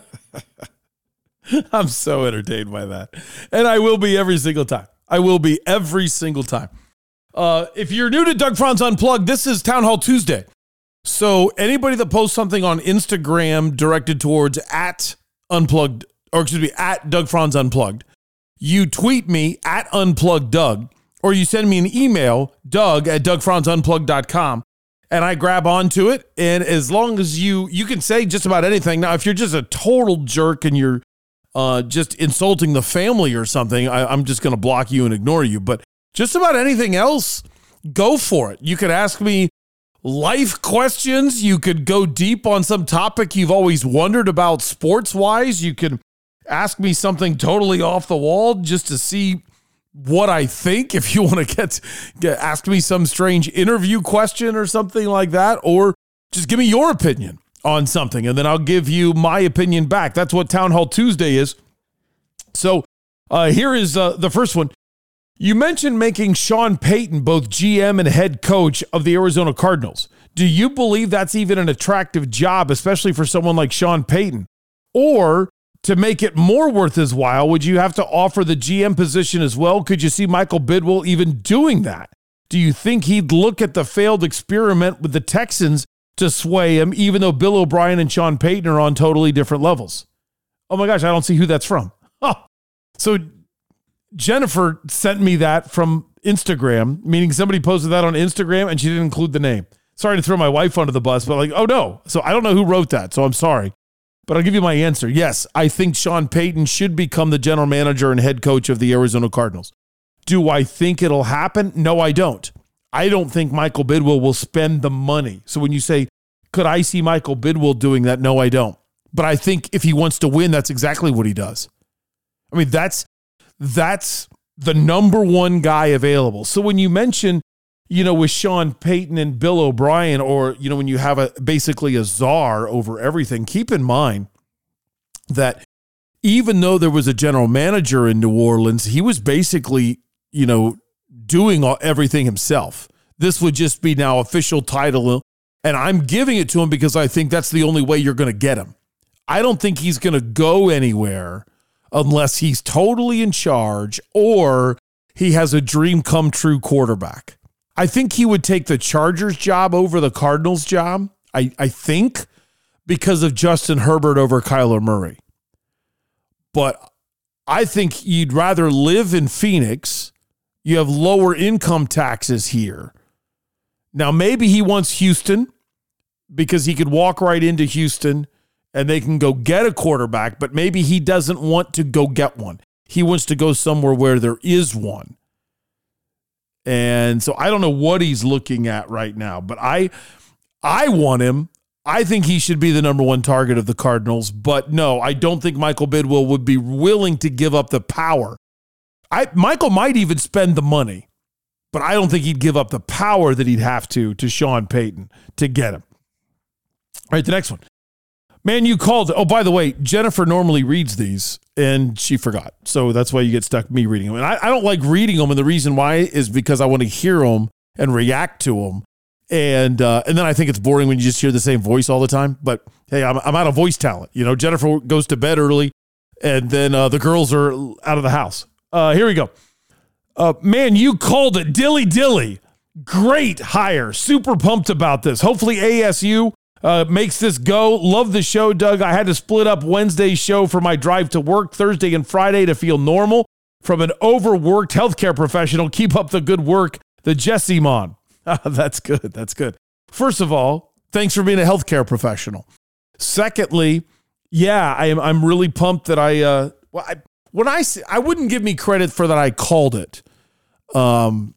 Speaker 2: I'm so entertained by that. And I will be every single time. I will be every single time. Uh, if you're new to Doug Franz Unplugged, this is Town Hall Tuesday. So anybody that posts something on Instagram directed towards at Unplugged, or excuse me, at Doug Franz Unplugged, you tweet me at Unplugged Doug, or you send me an email, Doug at Doug Franz Unplugged dot com, and I grab onto it. And as long as you, you can say just about anything. Now, if you're just a total jerk and you're uh, just insulting the family or something, I, I'm just going to block you and ignore you. But just about anything else, go for it. You could ask me life questions. You could go deep on some topic you've always wondered about sports-wise. You could ask me something totally off the wall just to see what I think. If you want to get, get ask me some strange interview question or something like that, or just give me your opinion on something, and then I'll give you my opinion back. That's what Town Hall Tuesday is. So uh, here is uh, the first one. You mentioned making Sean Payton both G M and head coach of the Arizona Cardinals. Do you believe that's even an attractive job, especially for someone like Sean Payton? Or to make it more worth his while, would you have to offer the G M position as well? Could you see Michael Bidwill even doing that? Do you think he'd look at the failed experiment with the Texans to sway him, even though Bill O'Brien and Sean Payton are on totally different levels? Oh my gosh, I don't see who that's from. Oh, so Jennifer sent me that from Instagram, meaning somebody posted that on Instagram and she didn't include the name. Sorry to throw my wife under the bus, but like, oh no. So I don't know who wrote that, so I'm sorry. But I'll give you my answer. Yes, I think Sean Payton should become the general manager and head coach of the Arizona Cardinals. Do I think it'll happen? No, I don't. I don't think Michael Bidwill will spend the money. So when you say, could I see Michael Bidwill doing that? No, I don't. But I think if he wants to win, that's exactly what he does. I mean, that's that's the number one guy available. So when you mention, you know, with Sean Payton and Bill O'Brien, or, you know, when you have a basically a czar over everything, keep in mind that even though there was a general manager in New Orleans, he was basically, you know, doing all, everything himself. This would just be now official title, and I'm giving it to him because I think that's the only way you're going to get him. I don't think he's going to go anywhere unless he's totally in charge or he has a dream come true quarterback. I think he would take the Chargers job over the Cardinals job, I, I think, because of Justin Herbert over Kyler Murray. But I think you'd rather live in Phoenix. You have lower income taxes here. Now, maybe he wants Houston because he could walk right into Houston and they can go get a quarterback, but maybe he doesn't want to go get one. He wants to go somewhere where there is one. And so I don't know what he's looking at right now, but I I want him. I think he should be the number one target of the Cardinals, but no, I don't think Michael Bidwill would be willing to give up the power. I Michael might even spend the money, but I don't think he'd give up the power that he'd have to to Sean Payton to get him. All right, the next one. Man, you called. Oh, by the way, Jennifer normally reads these, and she forgot. So that's why you get stuck me reading them. And I, I don't like reading them, and the reason why is because I want to hear them and react to them. And uh, and then I think it's boring when you just hear the same voice all the time. But, hey, I'm, I'm out of voice talent. You know, Jennifer goes to bed early, and then uh, the girls are out of the house. Uh, here we go. Uh, man, you called it. Dilly Dilly. Great hire. Super pumped about this. Hopefully A S U Uh, makes this go. Love the show, Doug. I had to split up Wednesday's show for my drive to work Thursday and Friday to feel normal. From an overworked healthcare professional, keep up the good work. The Jesse Mon. That's good. That's good. First of all, thanks for being a healthcare professional. Secondly, yeah, I am. I'm really pumped that I. Uh, well, I, when I say, I wouldn't give me credit for that. I called it. Um,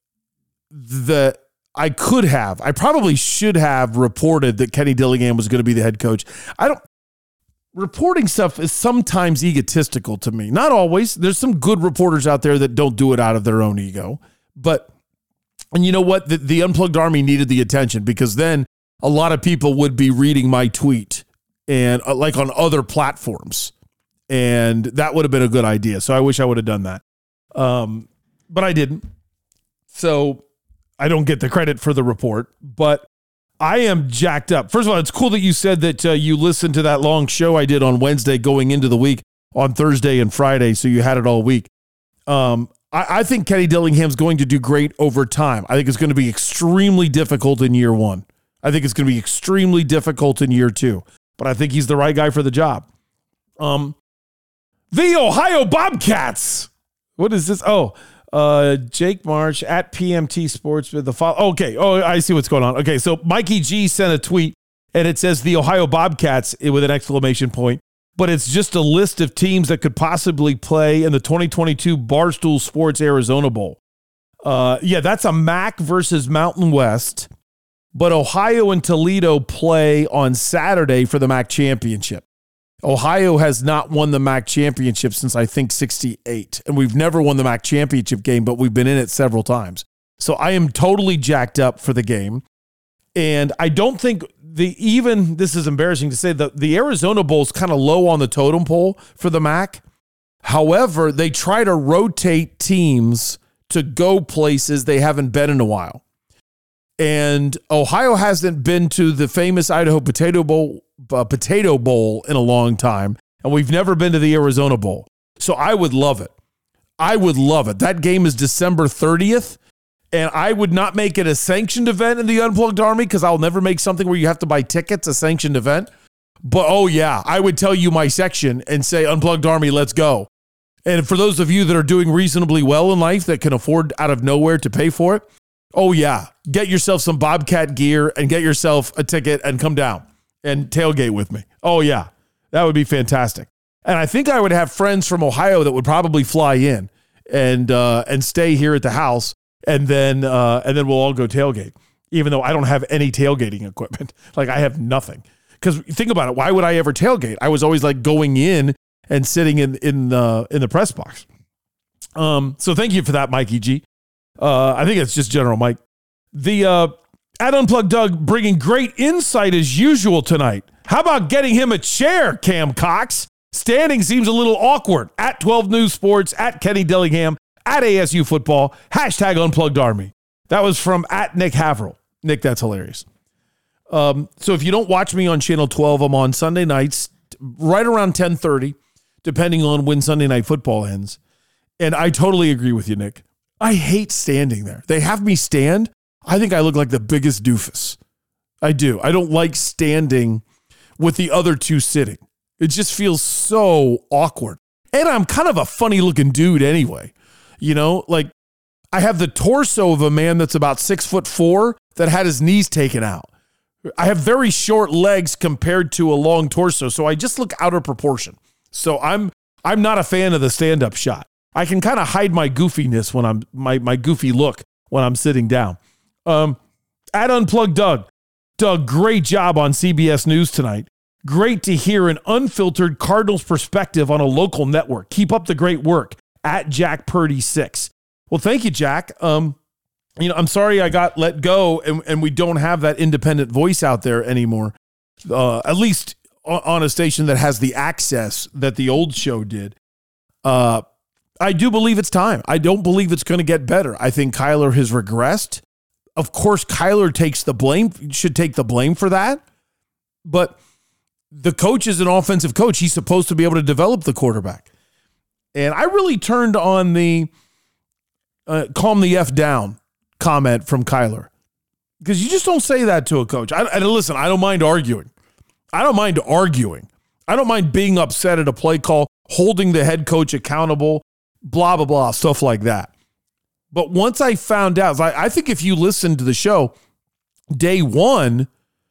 Speaker 2: the. I could have, I probably should have reported that Kenny Dillingham was going to be the head coach. I don't, reporting stuff is sometimes egotistical to me. Not always. There's some good reporters out there that don't do it out of their own ego. But, and you know what? The, the Unplugged Army needed the attention because then a lot of people would be reading my tweet and uh, like on other platforms. And that would have been a good idea. So I wish I would have done that. Um, but I didn't. So I don't get the credit for the report, but I am jacked up. First of all, it's cool that you said that uh, you listened to that long show I did on Wednesday going into the week on Thursday and Friday, so you had it all week. Um, I, I think Kenny Dillingham's going to do great over time. I think it's going to be extremely difficult in year one. I think it's going to be extremely difficult in year two, but I think he's the right guy for the job. Um, the Ohio Bobcats. What is this? Oh, Uh, Jake March at P M T Sports with the follow. Okay. Oh, I see what's going on. Okay. So Mikey G sent a tweet and it says the Ohio Bobcats with an exclamation point, but it's just a list of teams that could possibly play in the twenty twenty-two Barstool Sports Arizona Bowl. Uh, yeah, that's a M A C versus Mountain West, but Ohio and Toledo play on Saturday for the M A C championship. Ohio has not won the M A C championship since I think sixty-eight, and we've never won the M A C championship game, but we've been in it several times. So I am totally jacked up for the game, and I don't think the even this is embarrassing to say the the Arizona Bowl is kind of low on the totem pole for the M A C. However, they try to rotate teams to go places they haven't been in a while, and Ohio hasn't been to the famous Idaho Potato Bowl. Uh, Potato Bowl in a long time, and we've never been to the Arizona Bowl. So I would love it. I would love it. That game is December thirtieth, and I would not make it a sanctioned event in the Unplugged Army because I'll never make something where you have to buy tickets a sanctioned event. But, oh, yeah, I would tell you my section and say, Unplugged Army, let's go. And for those of you that are doing reasonably well in life that can afford out of nowhere to pay for it, oh, yeah, get yourself some Bobcat gear and get yourself a ticket and come down and tailgate with me. Oh, yeah, that would be fantastic. And I think I would have friends from Ohio that would probably fly in and uh, and stay here at the house, and then uh, and then we'll all go tailgate, even though I don't have any tailgating equipment. Like, I have nothing. Because think about it, why would I ever tailgate? I was always like going in and sitting in in the in the press box. Um, so thank you for that, Mikey G. Uh, I think it's just General Mike. The uh, At Unplugged Doug bringing great insight as usual tonight. How about getting him a chair, Cam Cox? Standing seems a little awkward. At twelve News Sports, at Kenny Dillingham, at A S U Football, hashtag Unplugged Army. That was from at Nick Haverhill. Nick, that's hilarious. Um, so if you don't watch me on Channel twelve, I'm on Sunday nights, right around ten thirty, depending on when Sunday Night Football ends. And I totally agree with you, Nick. I hate standing there. They have me stand. I think I look like the biggest doofus. I do. I don't like standing with the other two sitting. It just feels so awkward. And I'm kind of a funny looking dude anyway. You know, like I have the torso of a man that's about six foot four that had his knees taken out. I have very short legs compared to a long torso. So I just look out of proportion. So I'm, I'm not a fan of the stand-up shot. I can kind of hide my goofiness when I'm my, my goofy look when I'm sitting down. Um, at Unplugged Doug, Doug, great job on C B S News tonight. Great to hear an unfiltered Cardinals perspective on a local network. Keep up the great work. At Jack Purdy six. Well, thank you, Jack. Um, you know, I'm sorry I got let go and, and we don't have that independent voice out there anymore. Uh, at least on a station that has the access that the old show did. Uh, I do believe it's time. I don't believe it's going to get better. I think Kyler has regressed. Of course, Kyler takes the blame, should take the blame for that. But the coach is an offensive coach. He's supposed to be able to develop the quarterback. And I really turned on the uh, calm the F down comment from Kyler. Because you just don't say that to a coach. I, and listen, I don't mind arguing. I don't mind arguing. I don't mind being upset at a play call, holding the head coach accountable, blah, blah, blah, stuff like that. But once I found out, I, I think if you listened to the show day one,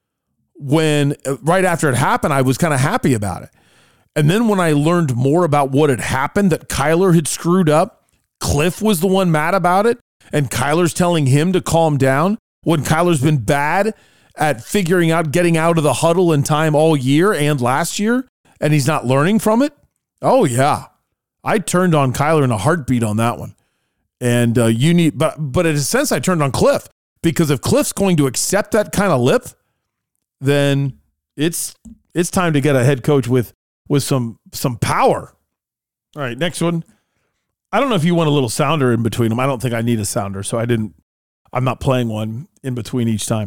Speaker 2: when right after it happened, I was kind of happy about it. And then when I learned more about what had happened, that Kyler had screwed up, Cliff was the one mad about it, and Kyler's telling him to calm down when Kyler's been bad at figuring out getting out of the huddle in time all year and last year, and he's not learning from it. Oh, yeah. I turned on Kyler in a heartbeat on that one. And uh, you need, but but in a sense, I turned on Cliff, because if Cliff's going to accept that kind of lip, then it's it's time to get a head coach with with some some power. All right, next one. I don't know if you want a little sounder in between them. I don't think I need a sounder, so I didn't. I'm not playing one in between each time.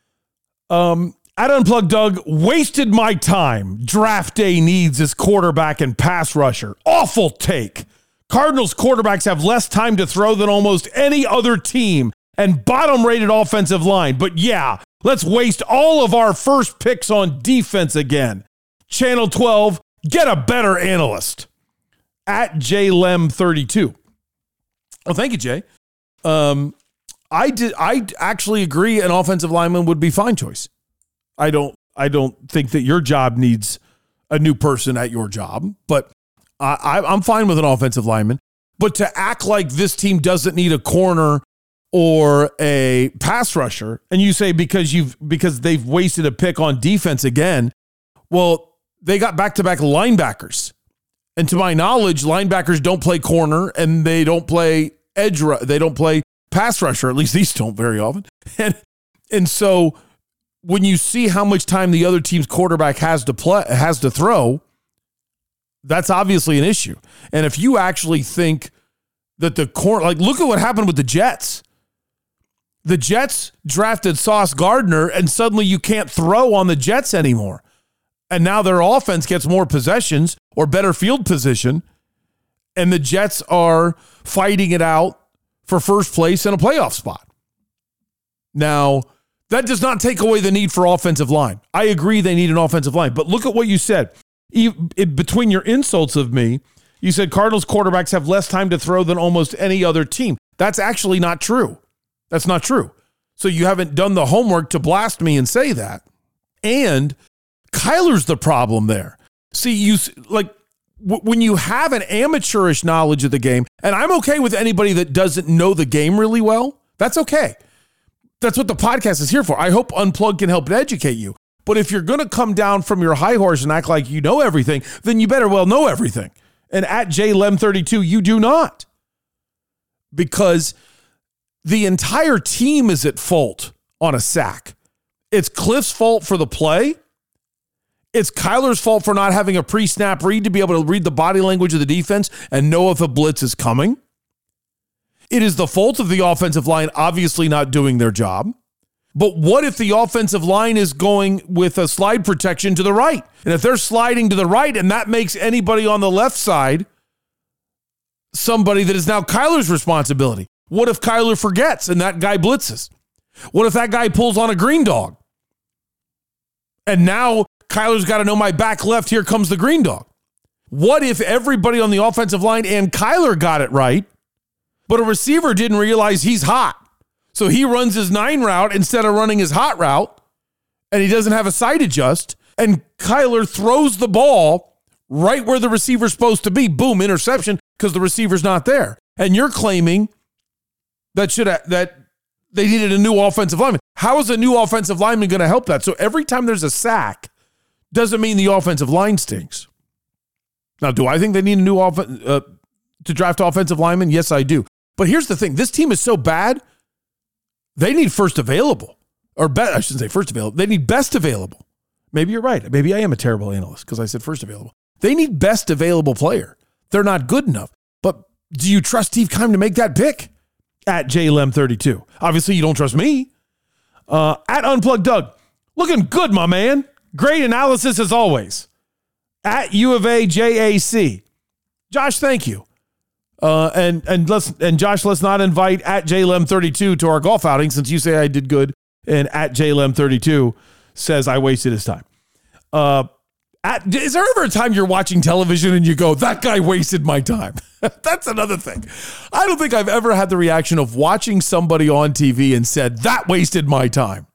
Speaker 2: Um, at Unplugged Doug, wasted my time. Draft day needs his quarterback and pass rusher. Awful take. Cardinals quarterbacks have less time to throw than almost any other team and bottom-rated offensive line. But yeah, let's waste all of our first picks on defense again. Channel twelve, get a better analyst. At J Lem thirty-two. Oh, thank you, Jay. Um, I did. I actually agree an offensive lineman would be fine choice. I don't. I don't think that your job needs a new person at your job, but I, I, I'm fine with an offensive lineman. But to act like this team doesn't need a corner or a pass rusher, and you say because you've because they've wasted a pick on defense again. Well, they got back-to-back linebackers, and to my knowledge, linebackers don't play corner and they don't play edge. They don't play pass rusher. At least these don't very often. And and so when you see how much time the other team's quarterback has to play has to throw, that's obviously an issue. And if you actually think that the corner, like look at what happened with the Jets. The Jets drafted Sauce Gardner, and suddenly you can't throw on the Jets anymore. And now their offense gets more possessions or better field position, and the Jets are fighting it out for first place in a playoff spot. Now, that does not take away the need for offensive line. I agree they need an offensive line, but look at what you said. You, it, between your insults of me, you said Cardinals quarterbacks have less time to throw than almost any other team. That's actually not true. That's not true. So you haven't done the homework to blast me and say that. And Kyler's the problem there. See, you like w- when you have an amateurish knowledge of the game, and I'm okay with anybody that doesn't know the game really well. That's okay. That's what the podcast is here for. I hope Unplugged can help educate you. But if you're going to come down from your high horse and act like you know everything, then you better well know everything. And at J Lem thirty-two, you do not. Because the entire team is at fault on a sack. It's Cliff's fault for the play. It's Kyler's fault for not having a pre-snap read to be able to read the body language of the defense and know if a blitz is coming. It is the fault of the offensive line obviously not doing their job. But what if the offensive line is going with a slide protection to the right? And if they're sliding to the right and that makes anybody on the left side somebody that is now Kyler's responsibility? What if Kyler forgets and that guy blitzes? What if that guy pulls on a green dog? And now Kyler's got to know my back left, here comes the green dog. What if everybody on the offensive line and Kyler got it right, but a receiver didn't realize he's hot? So he runs his nine route instead of running his hot route, and he doesn't have a sight adjust, and Kyler throws the ball right where the receiver's supposed to be. Boom, interception, because the receiver's not there. And you're claiming that should have, that they needed a new offensive lineman. How is a new offensive lineman going to help that? So every time there's a sack, doesn't mean the offensive line stinks. Now, do I think they need a new offen- uh, to draft offensive lineman? Yes, I do. But here's the thing. This team is so bad, They need first available. Or be, I shouldn't say first available. They need best available. Maybe you're right. Maybe I am a terrible analyst because I said first available. They need best available player. They're not good enough. But do you trust Steve Keim to make that pick? At J Lem thirty-two. Obviously, you don't trust me. Uh, at Unplugged Doug. Looking good, my man. Great analysis as always. At U of A J A C. Josh, thank you. Uh, and and let's and Josh, let's not invite at J Lem thirty-two to our golf outing since you say I did good. And at J Lem thirty-two says I wasted his time. Uh, at, is there ever a time you're watching television and you go, that guy wasted my time? That's another thing. I don't think I've ever had the reaction of watching somebody on T V and said, that wasted my time.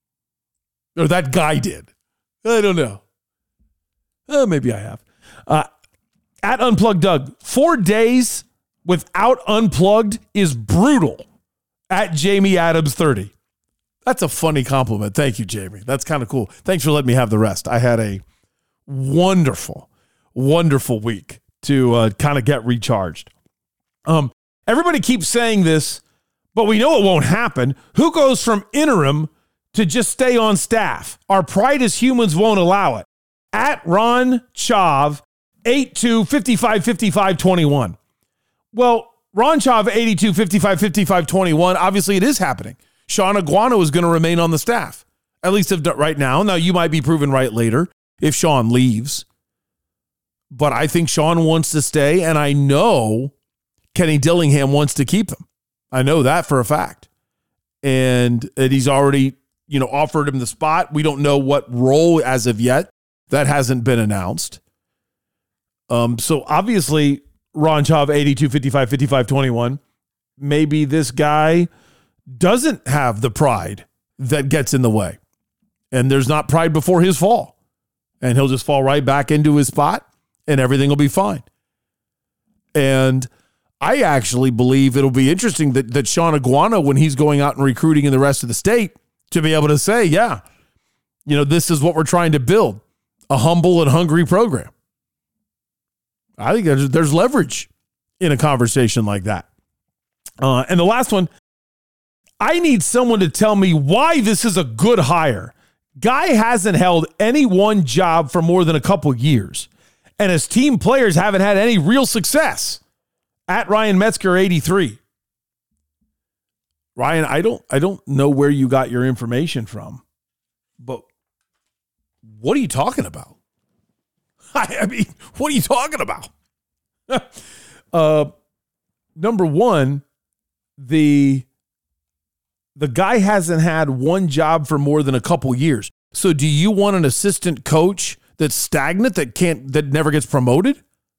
Speaker 2: Or that guy did. I don't know. Uh, maybe I have. Uh, at Unplugged Doug, four days without Unplugged is brutal. At Jamie Adams thirty. That's a funny compliment. Thank you, Jamie. That's kind of cool. Thanks for letting me have the rest. I had a wonderful, wonderful week to uh, kind of get recharged. Um, everybody keeps saying this, but we know it won't happen. Who goes from interim to just stay on staff? Our pride as humans won't allow it. At Ron Chav, eighty-two, fifty-five, fifty-five, twenty-one. Well, Ron Chav, eighty-two, fifty-five, fifty-five, twenty-one, obviously it is happening. Sean Aguano is going to remain on the staff, at least if right now. Now, you might be proven right later if Sean leaves. But I think Sean wants to stay, and I know Kenny Dillingham wants to keep him. I know that for a fact. And, and he's already, you know, offered him the spot. We don't know what role as of yet. That hasn't been announced. Um, so obviously, Ron Chav, eighty-two, fifty-five, fifty-five, twenty-one. Maybe this guy doesn't have the pride that gets in the way. And there's not pride before his fall. And he'll just fall right back into his spot and everything will be fine. And I actually believe it'll be interesting that, that Sean Aguano, when he's going out and recruiting in the rest of the state, to be able to say, yeah, you know, this is what we're trying to build, a humble and hungry program. I think there's, there's leverage in a conversation like that. Uh, and the last one, I need someone to tell me why this is a good hire. Guy hasn't held any one job for more than a couple years, and his team players haven't had any real success. At Ryan Metzger, eighty-three. Ryan, I don't, I don't know where you got your information from, but what are you talking about? I mean, what are you talking about? uh, number one, the the guy hasn't had one job for more than a couple years. So do you want an assistant coach that's stagnant, that can't, that never gets promoted?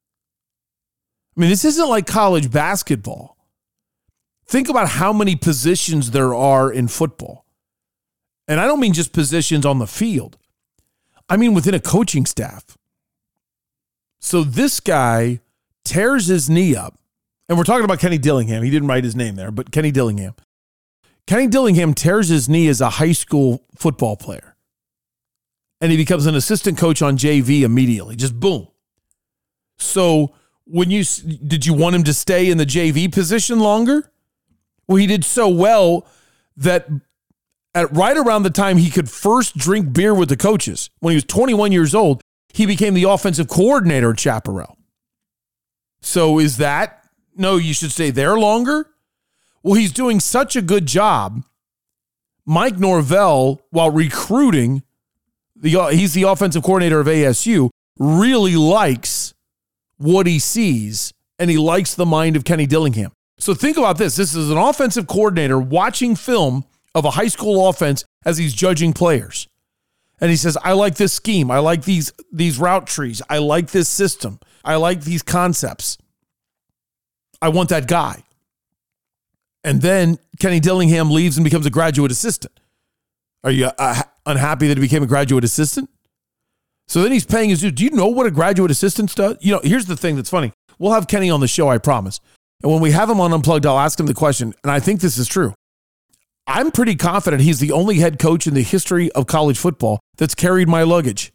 Speaker 2: I mean, this isn't like college basketball. Think about how many positions there are in football. And I don't mean just positions on the field. I mean within a coaching staff. So this guy tears his knee up. And we're talking about Kenny Dillingham. He didn't write his name there, but Kenny Dillingham. Kenny Dillingham tears his knee as a high school football player. And he becomes an assistant coach on J V immediately. Just boom. So when you did you want him to stay in the J V position longer? Well, he did so well that at right around the time he could first drink beer with the coaches, when he was twenty-one years old, he became the offensive coordinator at Chaparral. So is that, no, you should stay there longer? Well, he's doing such a good job. Mike Norvell, while recruiting, the he's the offensive coordinator of A S U, really likes what he sees, and he likes the mind of Kenny Dillingham. So think about this. This is an offensive coordinator watching film of a high school offense as he's judging players. And he says, I like this scheme. I like these, these route trees. I like this system. I like these concepts. I want that guy. And then Kenny Dillingham leaves and becomes a graduate assistant. Are you uh, unhappy that he became a graduate assistant? So then he's paying his dues. Do you know what a graduate assistant does? You know, here's the thing that's funny. We'll have Kenny on the show, I promise. And when we have him on Unplugged, I'll ask him the question, and I think this is true. I'm pretty confident he's the only head coach in the history of college football that's carried my luggage.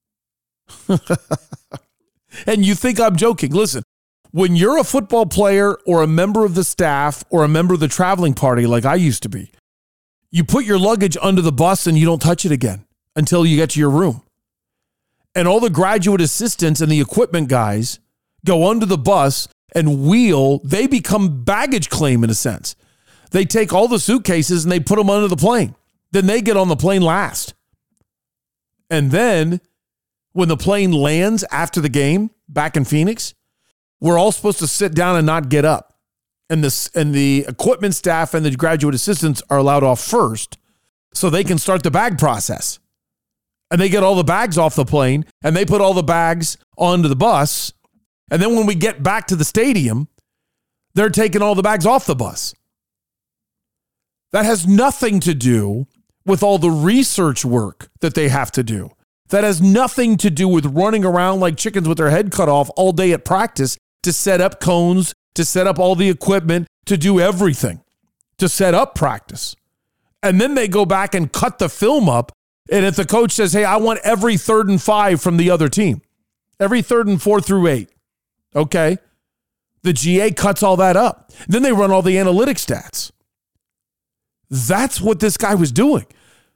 Speaker 2: And you think I'm joking. Listen, when you're a football player or a member of the staff or a member of the traveling party like I used to be, You put your luggage under the bus and you don't touch it again until you get to your room. And all the graduate assistants and the equipment guys go under the bus and wheel. They become baggage claim in a sense. They take all the suitcases and they put them under the plane. Then they get on the plane last. And then when the plane lands after the game back in Phoenix, we're all supposed to sit down and not get up. And this and the equipment staff and the graduate assistants are allowed off first so they can start the bag process. And they get all the bags off the plane and they put all the bags onto the bus. And then when we get back to the stadium, they're taking all the bags off the bus. That has nothing to do with all the research work that they have to do. That has nothing to do with running around like chickens with their head cut off all day at practice to set up cones, to set up all the equipment, to do everything, to set up practice. And then they go back and cut the film up. And if the coach says, hey, I want every third and five from the other team, every third and four through eight, okay, the G A cuts all that up. Then they run all the analytic stats. That's what this guy was doing.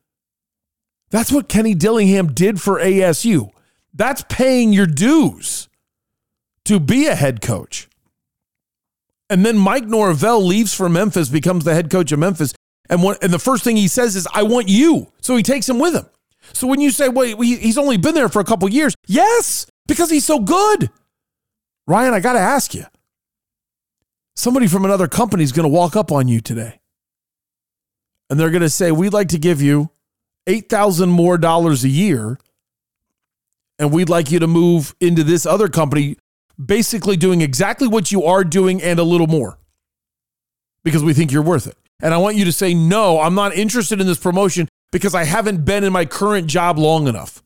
Speaker 2: That's what Kenny Dillingham did for A S U. That's paying your dues to be a head coach. And then Mike Norvell leaves for Memphis, becomes the head coach of Memphis. And what, and the first thing he says is, I want you. So he takes him with him. So when you say, well, he's only been there for a couple years. Yes, because he's so good. Ryan, I got to ask you. Somebody from another company is going to walk up on you today. And they're going to say, we'd like to give you eight thousand dollars more dollars a year. And we'd like you to move into this other company, basically doing exactly what you are doing and a little more. Because we think you're worth it. And I want you to say, no, I'm not interested in this promotion because I haven't been in my current job long enough.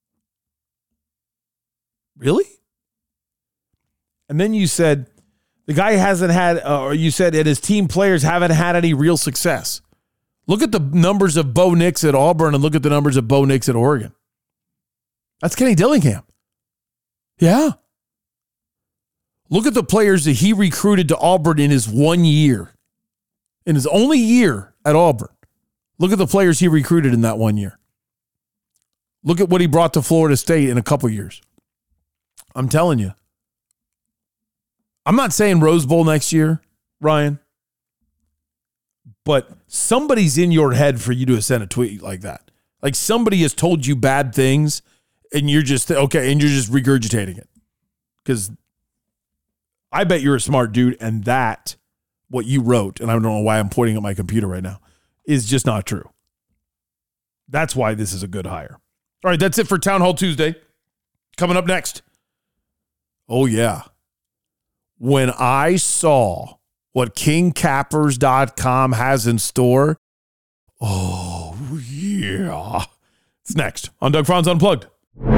Speaker 2: Really? And then you said, the guy hasn't had, uh, or you said, and his team players haven't had any real success. Look at the numbers of Bo Nix at Auburn and look at the numbers of Bo Nix at Oregon. That's Kenny Dillingham. Yeah. Look at the players that he recruited to Auburn in his one year. In his only year at Auburn. Look at the players he recruited in that one year. Look at what he brought to Florida State in a couple years. I'm telling you. I'm not saying Rose Bowl next year, Ryan. But somebody's in your head for you to send a tweet like that. Like somebody has told you bad things and you're just, okay, and you're just regurgitating it. Because I bet you're a smart dude and that, what you wrote, and I don't know why I'm pointing at my computer right now, is just not true. That's why this is a good hire. All right, that's it for Town Hall Tuesday. Coming up next. Oh, yeah. When I saw what king cappers dot com has in store, oh, yeah. It's next on Doug Franz Unplugged.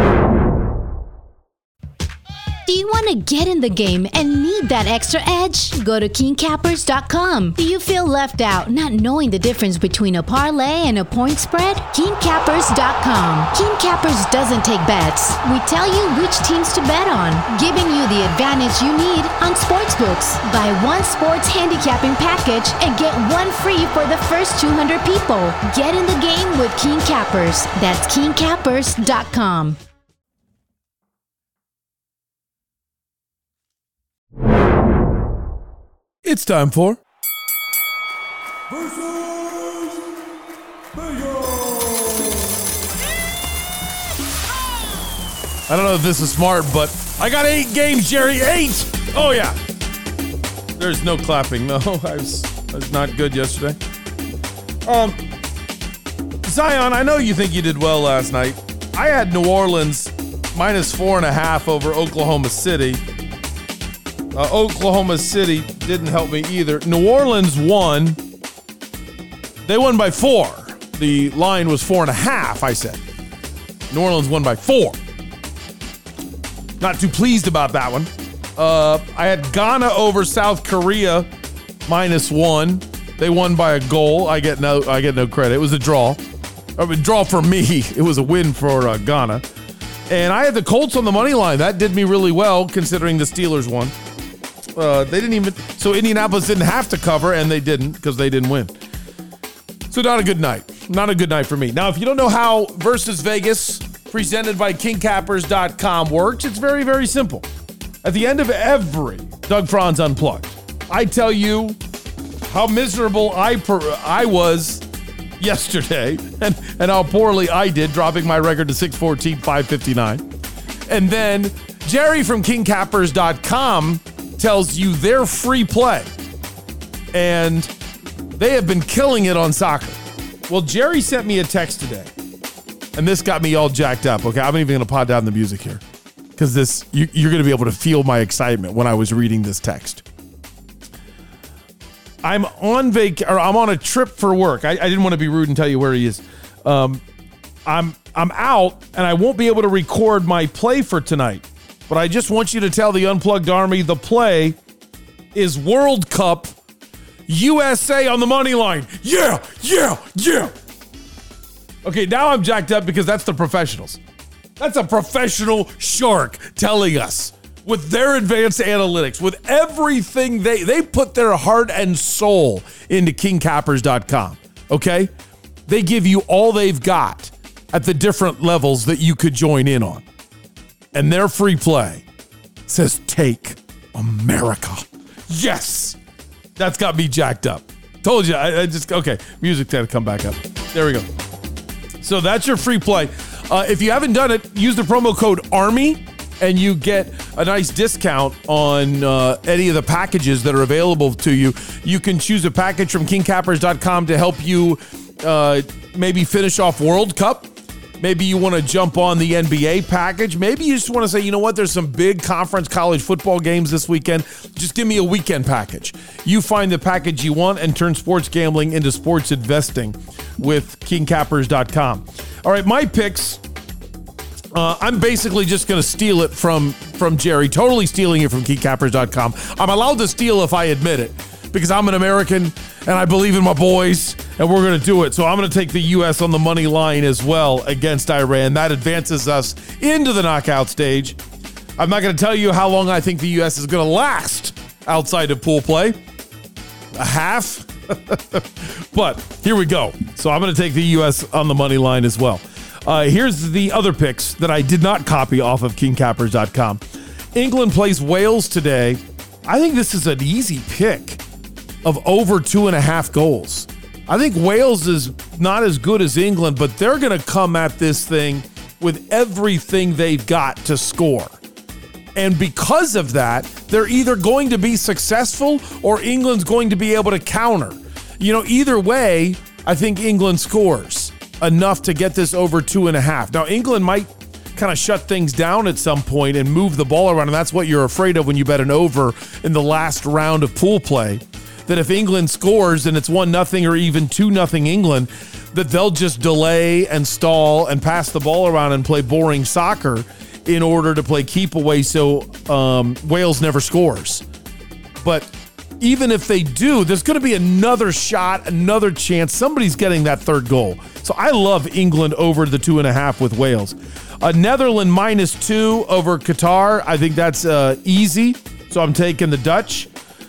Speaker 9: Do you want to get in the game and need that extra edge? Go to king cappers dot com. Do you feel left out not knowing the difference between a parlay and a point spread? king cappers dot com. King Cappers doesn't take bets. We tell you which teams to bet on, giving you the advantage you need on sportsbooks. Buy one sports handicapping package and get one free for the first two hundred people. Get in the game with King Cappers. That's king cappers dot com.
Speaker 2: It's time for I don't know if this is smart, but I got eight games, Jerry. Eight! Oh, yeah. There's no clapping. No, I was, I was not good yesterday. Um, Zion, I know you think you did well last night. I had New Orleans minus four and a half over Oklahoma City. Uh, Oklahoma City didn't help me either. New Orleans won. They won by four. The line was four and a half, I said. New Orleans won by four. Not too pleased about that one. Uh, I had Ghana over South Korea minus one. They won by a goal. I get no, I get no credit. It was a draw. I mean, draw for me. It was a win for uh, Ghana. And I had the Colts on the money line. That did me really well considering the Steelers won. Uh, they didn't even, so Indianapolis didn't have to cover, and they didn't because they didn't win. So not a good night. Not a good night for me. Now, if you don't know how Versus Vegas, presented by King Cappers dot com, works, it's very, very simple. At the end of every Doug Franz Unplugged, I tell you how miserable I per- I was yesterday and, and how poorly I did, dropping my record to six fourteen, five fifty-nine. And then Jerry from King Cappers dot com tells you their free play. And they have been killing it on soccer. Well, Jerry sent me a text today, and this got me all jacked up. Okay, I'm even going to pod down the music here because this you, you're going to be able to feel my excitement when I was reading this text. I'm on vac or I'm on a trip for work. I, I didn't want to be rude and tell you where he is. Um, I'm I'm out, and I won't be able to record my play for tonight. But I just want you to tell the Unplugged Army the play is World Cup. U S A on the money line. Yeah, yeah, yeah. Okay, now I'm jacked up because that's the professionals. That's a professional shark telling us with their advanced analytics, with everything they they put their heart and soul into King Cappers dot com. Okay? They give you all they've got at the different levels that you could join in on. And their free play says take America. Yes. That's got me jacked up. Told you, I, I just, okay, music had to come back up. There we go. So that's your free play. Uh, if you haven't done it, use the promo code ARMY and you get a nice discount on uh, any of the packages that are available to you. You can choose a package from King Cappers dot com to help you uh, maybe finish off World Cup. Maybe you want to jump on the N B A package. Maybe you just want to say, you know what, there's some big conference college football games this weekend. Just give me a weekend package. You find the package you want and turn sports gambling into sports investing with King Cappers dot com. All right, my picks. Uh, I'm basically just going to steal it from, from Jerry, totally stealing it from King Cappers dot com. I'm allowed to steal if I admit it because I'm an American and I believe in my boys. And we're going to do it. So I'm going to take the U S on the money line as well against Iran. That advances us into the knockout stage. I'm not going to tell you how long I think the U S is going to last outside of pool play. A half. But here we go. So I'm going to take the U S on the money line as well. Uh, here's the other picks that I did not copy off of King Cappers dot com. England plays Wales today. I think this is an easy pick of over two and a half goals. I think Wales is not as good as England, but they're going to come at this thing with everything they've got to score. And because of that, they're either going to be successful or England's going to be able to counter. You know, either way, I think England scores enough to get this over two and a half. Now, England might kind of shut things down at some point and move the ball around, and that's what you're afraid of when you bet an over in the last round of pool play. That if England scores and it's one nothing or even two nothing England, that they'll just delay and stall and pass the ball around and play boring soccer in order to play keep away so um, Wales never scores. But even if they do, there's going to be another shot, another chance. Somebody's getting that third goal. So I love England over the two and a half with Wales. Uh, Netherlands minus two over Qatar. I think that's uh, easy. So I'm taking the Dutch.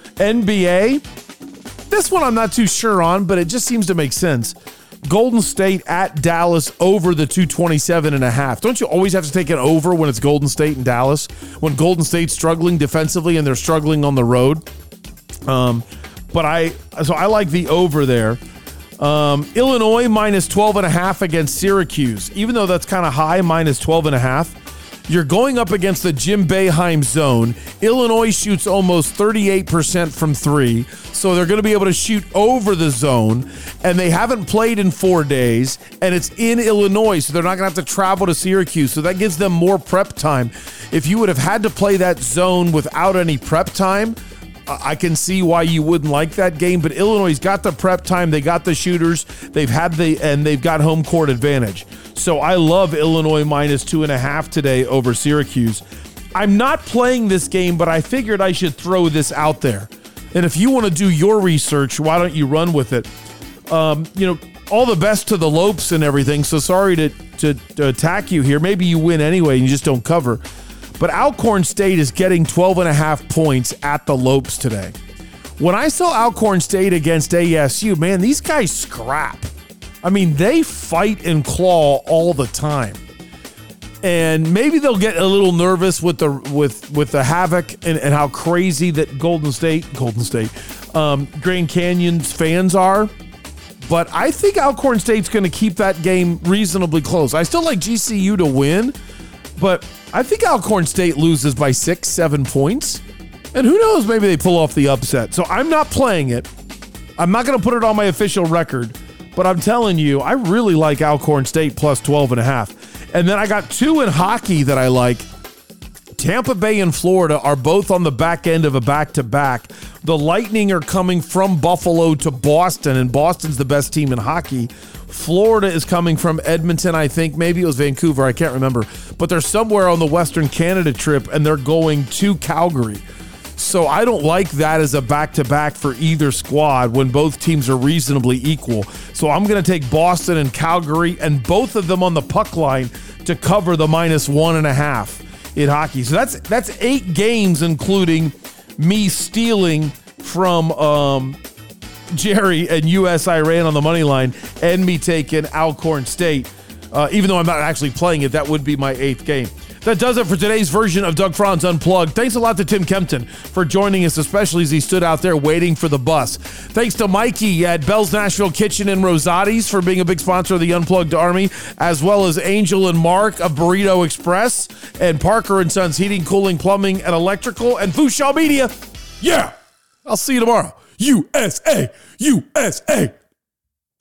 Speaker 2: N B A. This one I'm not too sure on, but it just seems to make sense. Golden State at Dallas over the two twenty-seven and a half. Don't you always have to take an over when it's Golden State and Dallas? When Golden State's struggling defensively and they're struggling on the road? Um, but I, so I like the over there. Um, Illinois minus twelve and a half against Syracuse. Even though that's kind of high, minus twelve and a half. You're going up against the Jim Boeheim zone. Illinois shoots almost thirty-eight percent from three, so they're going to be able to shoot over the zone, and they haven't played in four days, and it's in Illinois, so they're not going to have to travel to Syracuse, so that gives them more prep time. If you would have had to play that zone without any prep time, I can see why you wouldn't like that game, but Illinois got the prep time, they got the shooters, they've had the, and they've got home court advantage. So I love Illinois minus two and a half today over Syracuse. I'm not playing this game, but I figured I should throw this out there. And if you want to do your research, why don't you run with it? Um, you know, all the best to the Lopes and everything. So sorry to, to, to attack you here. Maybe you win anyway and you just don't cover. But Alcorn State is getting twelve and a half points at the Lopes today. When I saw Alcorn State against A S U, man, these guys scrap. I mean, they fight and claw all the time. And maybe they'll get a little nervous with the with with the havoc and, and how crazy that Golden State, Golden State, um, Grand Canyon's fans are. But I think Alcorn State's going to keep that game reasonably close. I still like G C U to win, but I think Alcorn State loses by six, seven points. And who knows, maybe they pull off the upset. So I'm not playing it. I'm not going to put it on my official record, but I'm telling you, I really like Alcorn State plus twelve and a half. And then I got two in hockey that I like. Tampa Bay and Florida are both on the back end of a back-to-back. The Lightning are coming from Buffalo to Boston, and Boston's the best team in hockey. Florida is coming from Edmonton, I think. Maybe it was Vancouver. I can't remember. But they're somewhere on the Western Canada trip, and they're going to Calgary. So I don't like that as a back-to-back for either squad when both teams are reasonably equal. So I'm going to take Boston and Calgary, and both of them on the puck line to cover the minus one and a half in hockey. So that's that's eight games, including me stealing from um, Jerry and U S Iran on the money line, and me taking Alcorn State. Uh, even though I'm not actually playing it, that would be my eighth game. That does it for today's version of Doug Franz Unplugged. Thanks a lot to Tim Kempton for joining us, especially as he stood out there waiting for the bus. Thanks to Mikey at Bell's Nashville Kitchen and Rosati's for being a big sponsor of the Unplugged Army, as well as Angel and Mark of Burrito Express, and Parker and Sons Heating, Cooling, Plumbing, and Electrical, and Fushaw Media. Yeah! I'll see you tomorrow. U S A! U S A!